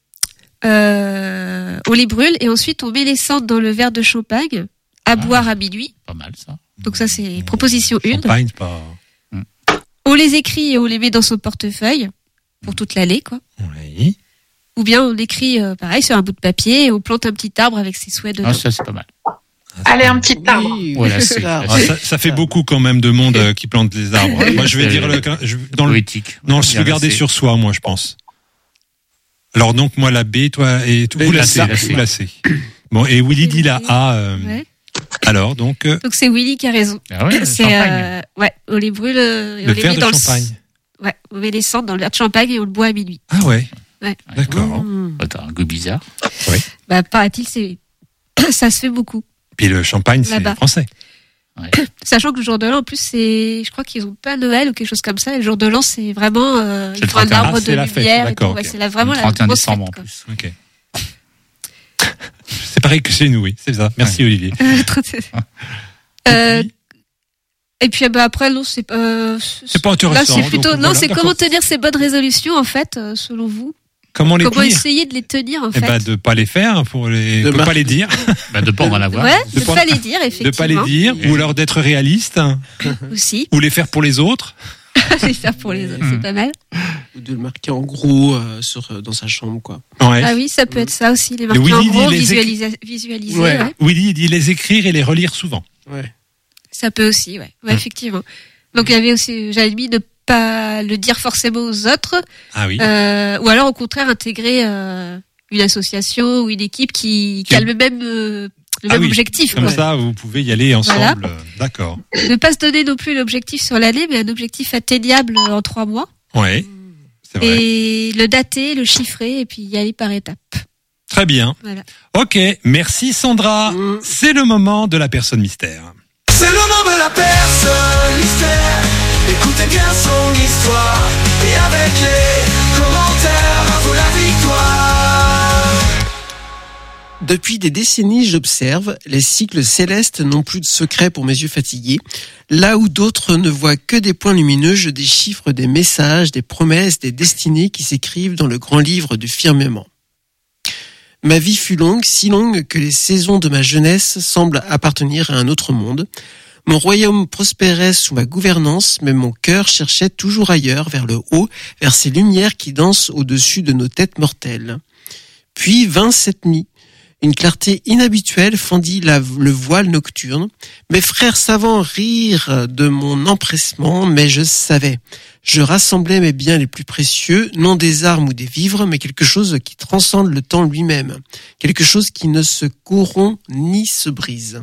euh, on les brûle et ensuite on met les cendres dans le verre de champagne à Ah. boire à minuit. Pas mal, ça. Donc ça c'est proposition une. Champagne, c'est pas. On les écrit et on les met dans son portefeuille pour toute l'année, quoi. Oui. Ou bien on écrit euh, pareil sur un bout de papier et on plante un petit arbre avec ses souhaits dedans. Ah, ça, c'est pas mal. Allez, un petit arbre. Oui, Ouais, là, oui, c'est- ça. Ah, ça, ça fait beaucoup quand même de monde euh, qui plante des arbres. Moi, je vais C'est dire le, je- dans le, Poétique. non, je Bien vais garder lassé. sur soi, moi, je pense. Alors donc, moi, la B, toi, et tout, vous La la C, C, la C. vous la C. Bon, et Willy dit la A. euh, Ouais. Alors, donc, euh, Donc c'est Willy qui a raison. Ah ouais, C'est champagne. euh, ouais, on les brûle euh, et le on les verre met de dans champagne. le ouais, on met les cendres dans le verre de champagne et on le boit à minuit. Ah ouais. Ouais. D'accord. Mmh. Oh, t'as un goût bizarre. Bah paraît-il c'est ça se fait beaucoup. Puis le champagne, c'est Là-bas. français. Sachant que le jour de l'an en plus c'est je crois qu'ils ont pas Noël ou quelque chose comme ça, et le jour de l'an c'est vraiment euh, C'est ils le font un trente et un. arbre Ah, de c'est la fête, lumière et tout. d'accord, Ouais, ok. c'est la, vraiment Le la trente et un grosse décembre, fête, en quoi. plus. Ok. C'est pareil que chez nous, oui. C'est ça. Merci, Olivier. Euh, et puis bah, après non c'est pas C'est pas intéressant. là c'est plutôt donc non voilà, c'est d'accord. comment tenir ces bonnes résolutions en fait euh, selon vous. Comment les Comment tenir essayer de les tenir en Eh fait. ben, de pas les faire, pour les, De de mar- pas les dire, Bah, de pas en avoir. Ouais, De de pas- pas les dire de effectivement. pas les dire, ou alors d'être réaliste, Aussi. ou les faire pour les autres. Les faire pour les autres, c'est pas mal. Ou de le marquer en gros euh, sur, euh, dans sa chambre, quoi. Ouais. Ah oui, ça peut être ça aussi, les Et marquer Willy en dit gros, les visualisa- visualiser, Ouais. ouais. Willy, il dit les écrire et les relire souvent. Ouais. Ça peut aussi, ouais, ouais Hum. effectivement. Donc il y avait aussi, j'avais mis ne pas le dire forcément aux autres, Ah oui. euh, ou alors au contraire intégrer euh, une association ou une équipe qui, qui a le même, euh, le Ah même oui, objectif. Comme quoi. ça, vous pouvez y aller ensemble. euh, D'accord. Ne pas se donner non plus l'objectif sur l'année, mais un objectif atteignable en trois mois. Ouais. C'est vrai. Et le dater, le chiffrer, et puis y aller par étapes. Très bien. Voilà. Ok. Merci Sandra. Mm. C'est le moment de la personne mystère. C'est le nom de la personne mystère. Écoutez bien son histoire. Et avec les Depuis des décennies, j'observe, les cycles célestes n'ont plus de secret pour mes yeux fatigués. Là où d'autres ne voient que des points lumineux, je déchiffre des messages, des promesses, des destinées qui s'écrivent dans le grand livre du firmament. Ma vie fut longue, si longue que les saisons de ma jeunesse semblent appartenir à un autre monde. Mon royaume prospérait sous ma gouvernance, mais mon cœur cherchait toujours ailleurs, vers le haut, vers ces lumières qui dansent au-dessus de nos têtes mortelles. Puis vint cette nuit. Une clarté inhabituelle fendit la, le voile nocturne. Mes frères savants rirent de mon empressement, mais je savais. Je rassemblais mes biens les plus précieux, non des armes ou des vivres, mais quelque chose qui transcende le temps lui-même. Quelque chose qui ne se corrompt ni se brise.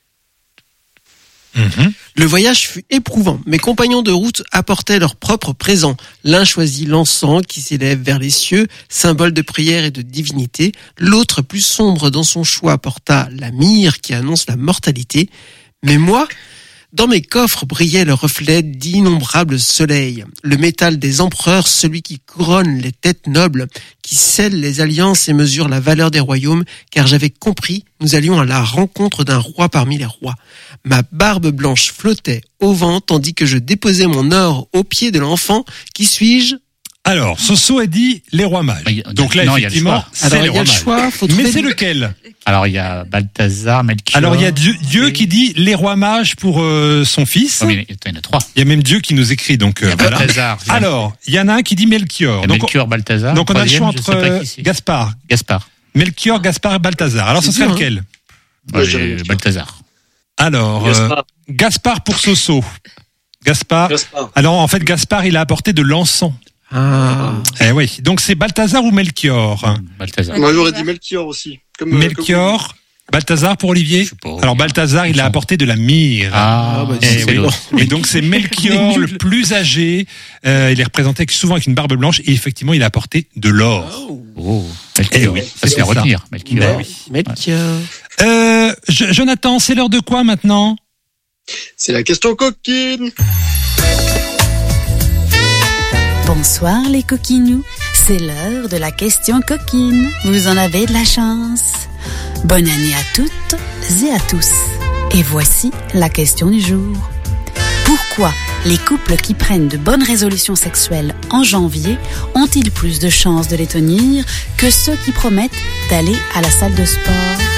Mmh. Le voyage fut éprouvant. Mes compagnons de route apportaient leur propre présent. L'un choisit l'encens qui s'élève vers les cieux, symbole de prière et de divinité. L'autre, plus sombre dans son choix, apporta la myrrhe qui annonce la mortalité. Mais moi, dans mes coffres brillait le reflet d'innombrables soleils. Le métal des empereurs, celui qui couronne les têtes nobles, qui scelle les alliances et mesure la valeur des royaumes, car j'avais compris, nous allions à la rencontre d'un roi parmi les rois. Ma barbe blanche flottait au vent, tandis que je déposais mon or au pied de l'enfant. Qui suis-je ? Alors, Soso a dit les rois mages. Donc là, non, effectivement, il y a c'est le les rois mages. Choix, faut Mais trouver c'est le- lequel ? Alors il y a Balthazar, Melchior. Alors, il y a Dieu, Dieu qui dit les rois mages pour euh, son fils. Oh, mais il y en a trois. Il y a même Dieu qui nous écrit, donc euh, Il y a voilà. Balthazar. Alors, il y en a un qui dit Melchior. Il y a Donc, Melchior, Balthazar. donc on a le choix Troisième, je entre sais pas euh, qui c'est. Gaspard. Gaspard. Melchior, Gaspard et Balthazar. Alors, ce C'est serait dur, lequel ? Moi, j'ai Balthazar. Alors, euh, Gaspard. Gaspard pour Soso. Gaspard. Gaspard. Alors, en fait, Gaspard, il a apporté de l'encens. Ah. Eh oui. Donc, c'est Balthazar ou Melchior ? Balthazar. Moi, j'aurais dit Melchior aussi. Comme, euh, Melchior, Balthazar pour Olivier. Alors, Balthazar, il a apporté de la myrrhe. Ah, bah, Eh c'est oui. bon. Et donc c'est Melchior le plus âgé. Euh, il est représenté souvent avec une barbe blanche et effectivement il a apporté de l'or. Oh, Eh Melchior. oui, Ça, c'est c'est à ça. retenir. Melchior. Ben oui. Melchior. Euh, Jo- Jonathan, c'est l'heure de quoi maintenant ? C'est la question coquine. Bonsoir les coquinous, c'est l'heure de la question coquine. Vous en avez de la chance. Bonne année à toutes et à tous. Et voici la question du jour. Pourquoi les couples qui prennent de bonnes résolutions sexuelles en janvier ont-ils plus de chances de les tenir que ceux qui promettent d'aller à la salle de sport ?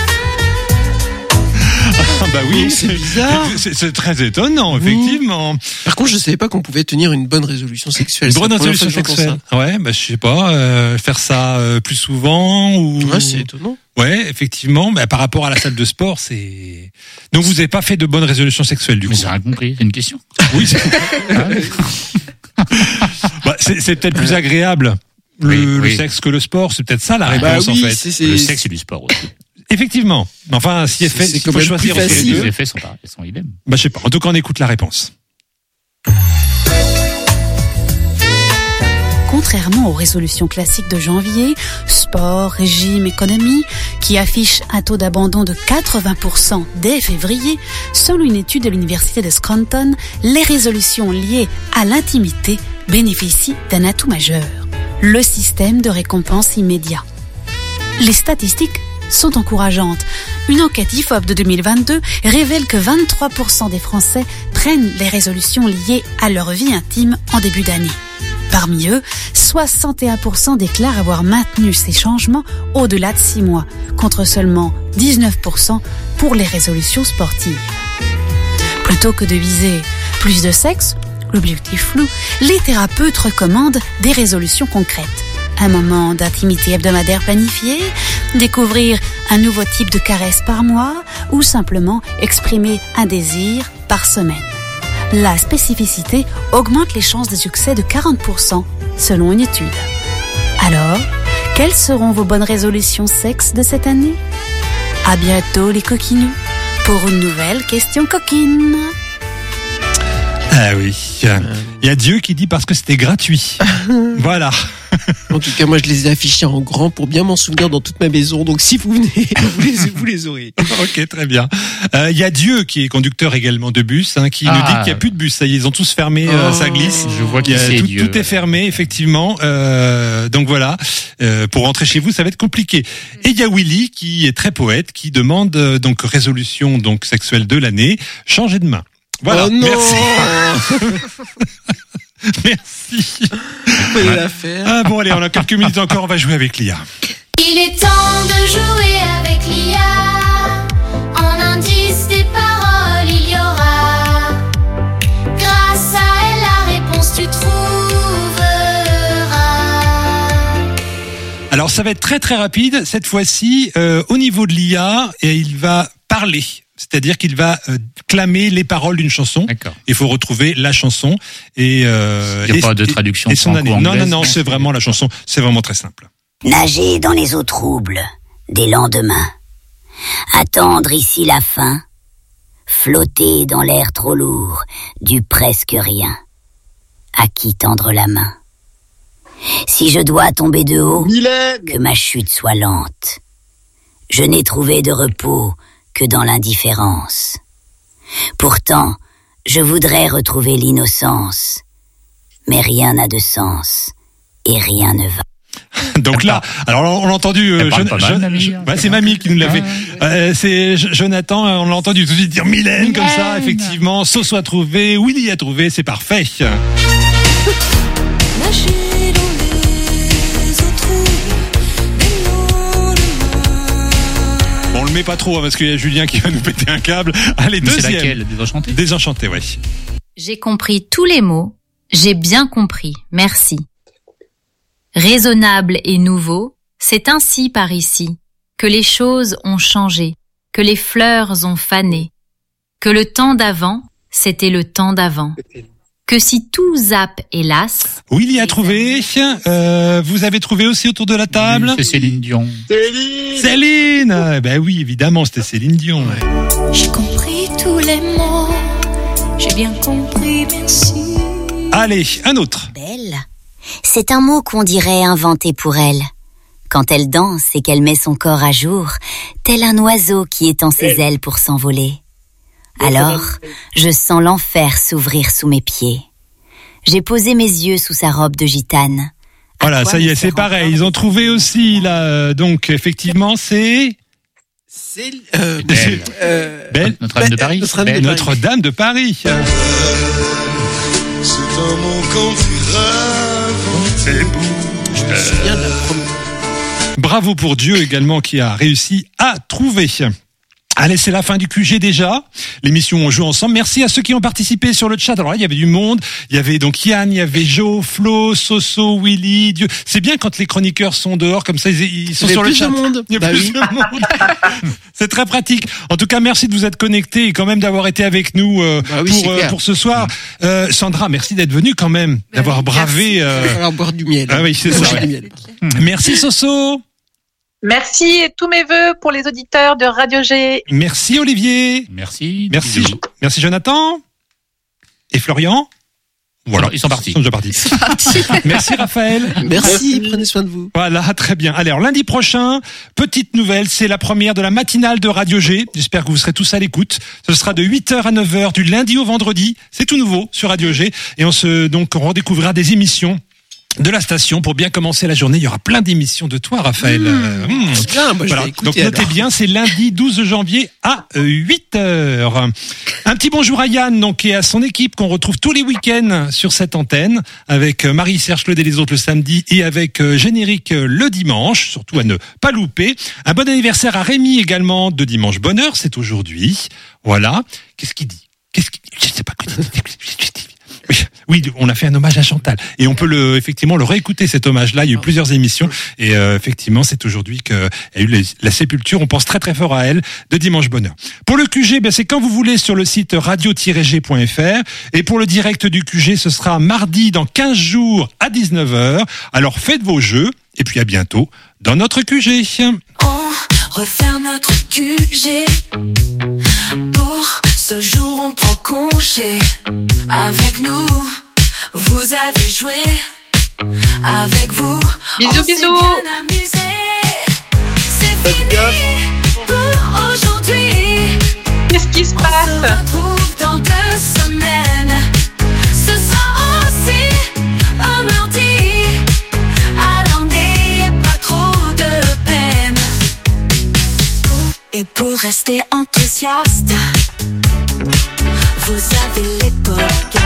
Ah bah oui, C'est bizarre. C'est c'est très étonnant, effectivement. Par contre, je savais pas qu'on pouvait tenir une bonne résolution sexuelle. Une C'est bonne la première résolution fois que j'entends sexuelle. Ouais, bah je sais pas, euh, faire ça euh, plus souvent ou. ça. Ouais, c'est étonnant. Ouais, effectivement, bah, par rapport à la salle de sport, c'est. Donc vous n'avez pas fait de bonnes résolutions sexuelles du Mais coup. j'ai rien compris. C'est une question. Oui. c'est- Bah, c'est c'est peut-être plus agréable le, Oui, le oui. sexe que le sport. C'est peut-être ça la Bah réponse oui, en fait. c'est- c'est- Le sexe, c'est du sport aussi. Effectivement. Mais enfin, si C'est- fait, c'est s'il quand faut même choisir plus entre les facile. deux, Les effets sont pas, ils sont idem. bah je sais pas. En tout cas, on écoute la réponse. Contrairement aux résolutions classiques de janvier, sport, régime, économie, qui affichent un taux d'abandon de quatre-vingts pour cent dès février, selon une étude de l'université de Scranton, les résolutions liées à l'intimité bénéficient d'un atout majeur, le système de récompense immédiat. Les statistiques sont encourageantes. Une enquête I F O P de deux mille vingt-deux révèle que vingt-trois pour cent des Français prennent les résolutions liées à leur vie intime en début d'année. Parmi eux, soixante et un pour cent déclarent avoir maintenu ces changements au-delà de six mois, contre seulement dix-neuf pour cent pour les résolutions sportives. Plutôt que de viser plus de sexe, l'objectif flou, les thérapeutes recommandent des résolutions concrètes. Un moment d'intimité hebdomadaire planifié, découvrir un nouveau type de caresse par mois ou simplement exprimer un désir par semaine. La spécificité augmente les chances de succès de quarante pour cent selon une étude. Alors, quelles seront vos bonnes résolutions sexe de cette année ? À bientôt les coquinous pour une nouvelle question coquine. Ah oui. Il y a Dieu qui dit parce que c'était gratuit. Voilà. En tout cas, moi, je les ai affichés en grand pour bien m'en souvenir dans toute ma maison. Donc, si vous venez, vous les, vous les aurez. Ok, très bien. Euh, Il y a Dieu qui est conducteur également de bus, hein, qui Ah. nous dit qu'il n'y a plus de bus. Ça y est, ils ont tous fermé, euh, Oh. ça glisse. Je vois Il y qui a- c'est, tout, Dieu. tout est fermé, effectivement. Euh, donc voilà, euh, pour rentrer chez vous, ça va être compliqué. Et il y a Willy qui est très poète, qui demande euh, donc résolution donc sexuelle de l'année, changer de main. Voilà. Oh non. Merci. Merci. Vous pouvez la faire. Ah bon, allez, on a quelques minutes encore, on va jouer avec Lia. Il est temps de jouer avec l'I A. En indice des paroles, il y aura. Grâce à elle, la réponse tu trouveras. Alors ça va être très très rapide cette fois-ci. Euh, au niveau de l'I A, et il va parler. C'est-à-dire qu'il va euh, clamer les paroles d'une chanson. D'accord. Il faut retrouver la chanson et euh, Il n'y a et- pas de traduction et son année. Non, non, franco-anglaise. non, c'est vraiment la chanson. C'est vraiment très simple. Nager dans les eaux troubles des lendemains. Attendre ici la fin. Flotter dans l'air trop lourd du presque rien. À qui tendre la main? Si je dois tomber de haut, Mylène. que ma chute soit lente. Je n'ai trouvé de repos que dans l'indifférence. Pourtant, je voudrais retrouver l'innocence. Mais rien n'a de sens et rien ne va. Donc là, alors on l'a entendu. euh, Elle parle Jon- pas mal, Jon- Mamie. Jon- ouais, c'est Mamie qui nous l'a fait. Euh, c'est J- Jonathan, euh, on l'a entendu tout de suite dire Mylène comme ça, effectivement. Soso a trouvé, Willy a trouvé, c'est parfait. Nager dans les eaux troubles des lendemains. Bon, on le met pas trop hein, parce qu'il y a Julien qui va nous péter un câble. Allez, Mais c'est deuxième. laquelle? Désenchanté? Désenchanté, ouais. J'ai compris tous les mots. J'ai bien compris. Merci. Raisonnable et nouveau, c'est ainsi par ici que les choses ont changé, que les fleurs ont fané, que le temps d'avant, c'était le temps d'avant, que si tout zappe hélas, Willy a trouvé. Euh, vous avez trouvé aussi autour de la table. C'est Céline Dion. Céline. Céline. Eh Ben oui, évidemment, c'était Céline Dion. ouais. J'ai compris tous les mots. J'ai bien compris, merci. Allez, un autre. Belle. C'est un mot qu'on dirait inventé pour elle. Quand elle danse et qu'elle met son corps à jour, tel un oiseau qui étend ses ailes pour s'envoler. Alors, je sens l'enfer s'ouvrir sous mes pieds. J'ai posé mes yeux sous sa robe de gitane. Voilà, quoi ça y me est, c'est sert pareil. encore Ils ont de trouvé dire aussi là. euh, Donc effectivement, c'est C'est euh, Belle. euh, Belle. Notre-Dame de Paris. Notre-Dame de Belle. Paris. Notre-Dame de Paris. C'est un mot qu'on dirait inventé. Je me souviens de la première. Bravo pour Dieu également qui a réussi à trouver. Allez, c'est la fin du Q G déjà. L'émission On joue ensemble. Merci à ceux qui ont participé sur le chat. Alors là, il y avait du monde. Il y avait donc Yann, il y avait Jo, Flo, Soso, Willy, Dieu. C'est bien quand les chroniqueurs sont dehors comme ça, ils, ils sont Il y sur avait le plus chat. de monde. Il y a Bah plus oui. de monde. C'est très pratique. En tout cas, merci de vous être connectés et quand même d'avoir été avec nous euh, Bah oui, pour c'est euh, clair. pour ce soir. Euh, Sandra, merci d'être venue quand même, d'avoir bravé. Il va euh, falloir boire du miel. Ah oui, c'est ça, Manger ouais. du miel. Merci Soso. Merci et tous mes vœux pour les auditeurs de Radio G. Merci Olivier. Merci. Merci. Bisous. Merci Jonathan. Et Florian. Voilà. Ils sont partis. Ils sont déjà partis. Merci Raphaël. Merci, prenez soin de vous. Voilà, très bien. Allez, alors lundi prochain, petite nouvelle, c'est la première de la matinale de Radio G. J'espère que vous serez tous à l'écoute. Ce sera de huit heures à neuf heures du lundi au vendredi. C'est tout nouveau sur Radio G. Et on se, donc, on redécouvrira des émissions de la station pour bien commencer la journée. Il y aura plein d'émissions de toi, Raphaël. Mmh, Euh, mmh. c'est bien, moi, je Voilà. vais écouter, Donc notez alors. bien, c'est lundi douze janvier à euh, huit heures. Un petit bonjour à Yann donc, et à son équipe qu'on retrouve tous les week-ends sur cette antenne avec euh, Marie-Serge Claude et les autres le samedi et avec euh, Générique euh, le dimanche, surtout à ne pas louper. Un bon anniversaire à Rémi également de Dimanche Bonheur, c'est aujourd'hui. Voilà. Qu'est-ce qu'il dit Qu'est-ce qu'il Je sais pas quoi il dit. Oui, oui, on a fait un hommage à Chantal et on peut le effectivement le réécouter cet hommage-là. Il y a eu plusieurs émissions et euh, effectivement c'est aujourd'hui qu'il y a eu les- la sépulture. On pense très très fort à elle de Dimanche Bonheur. Pour le Q G, ben, c'est quand vous voulez sur le site radio tiret g point f r et pour le direct du Q G, ce sera mardi dans quinze jours à dix-neuf heures. Alors faites vos jeux et puis à bientôt dans notre Q G. On referme notre Q G. Pour ce jour, on prend congé. Avec nous, vous avez joué. Avec vous, bisous, on s'est bisous. bien amusé. C'est fini pour aujourd'hui. Qu'est-ce qui se passe? On se retrouve dans deux semaines. Ce sera aussi un mardi. Alors n'ayez pas trop de peine. Et pour rester enthousiaste, vous avez les podcasts.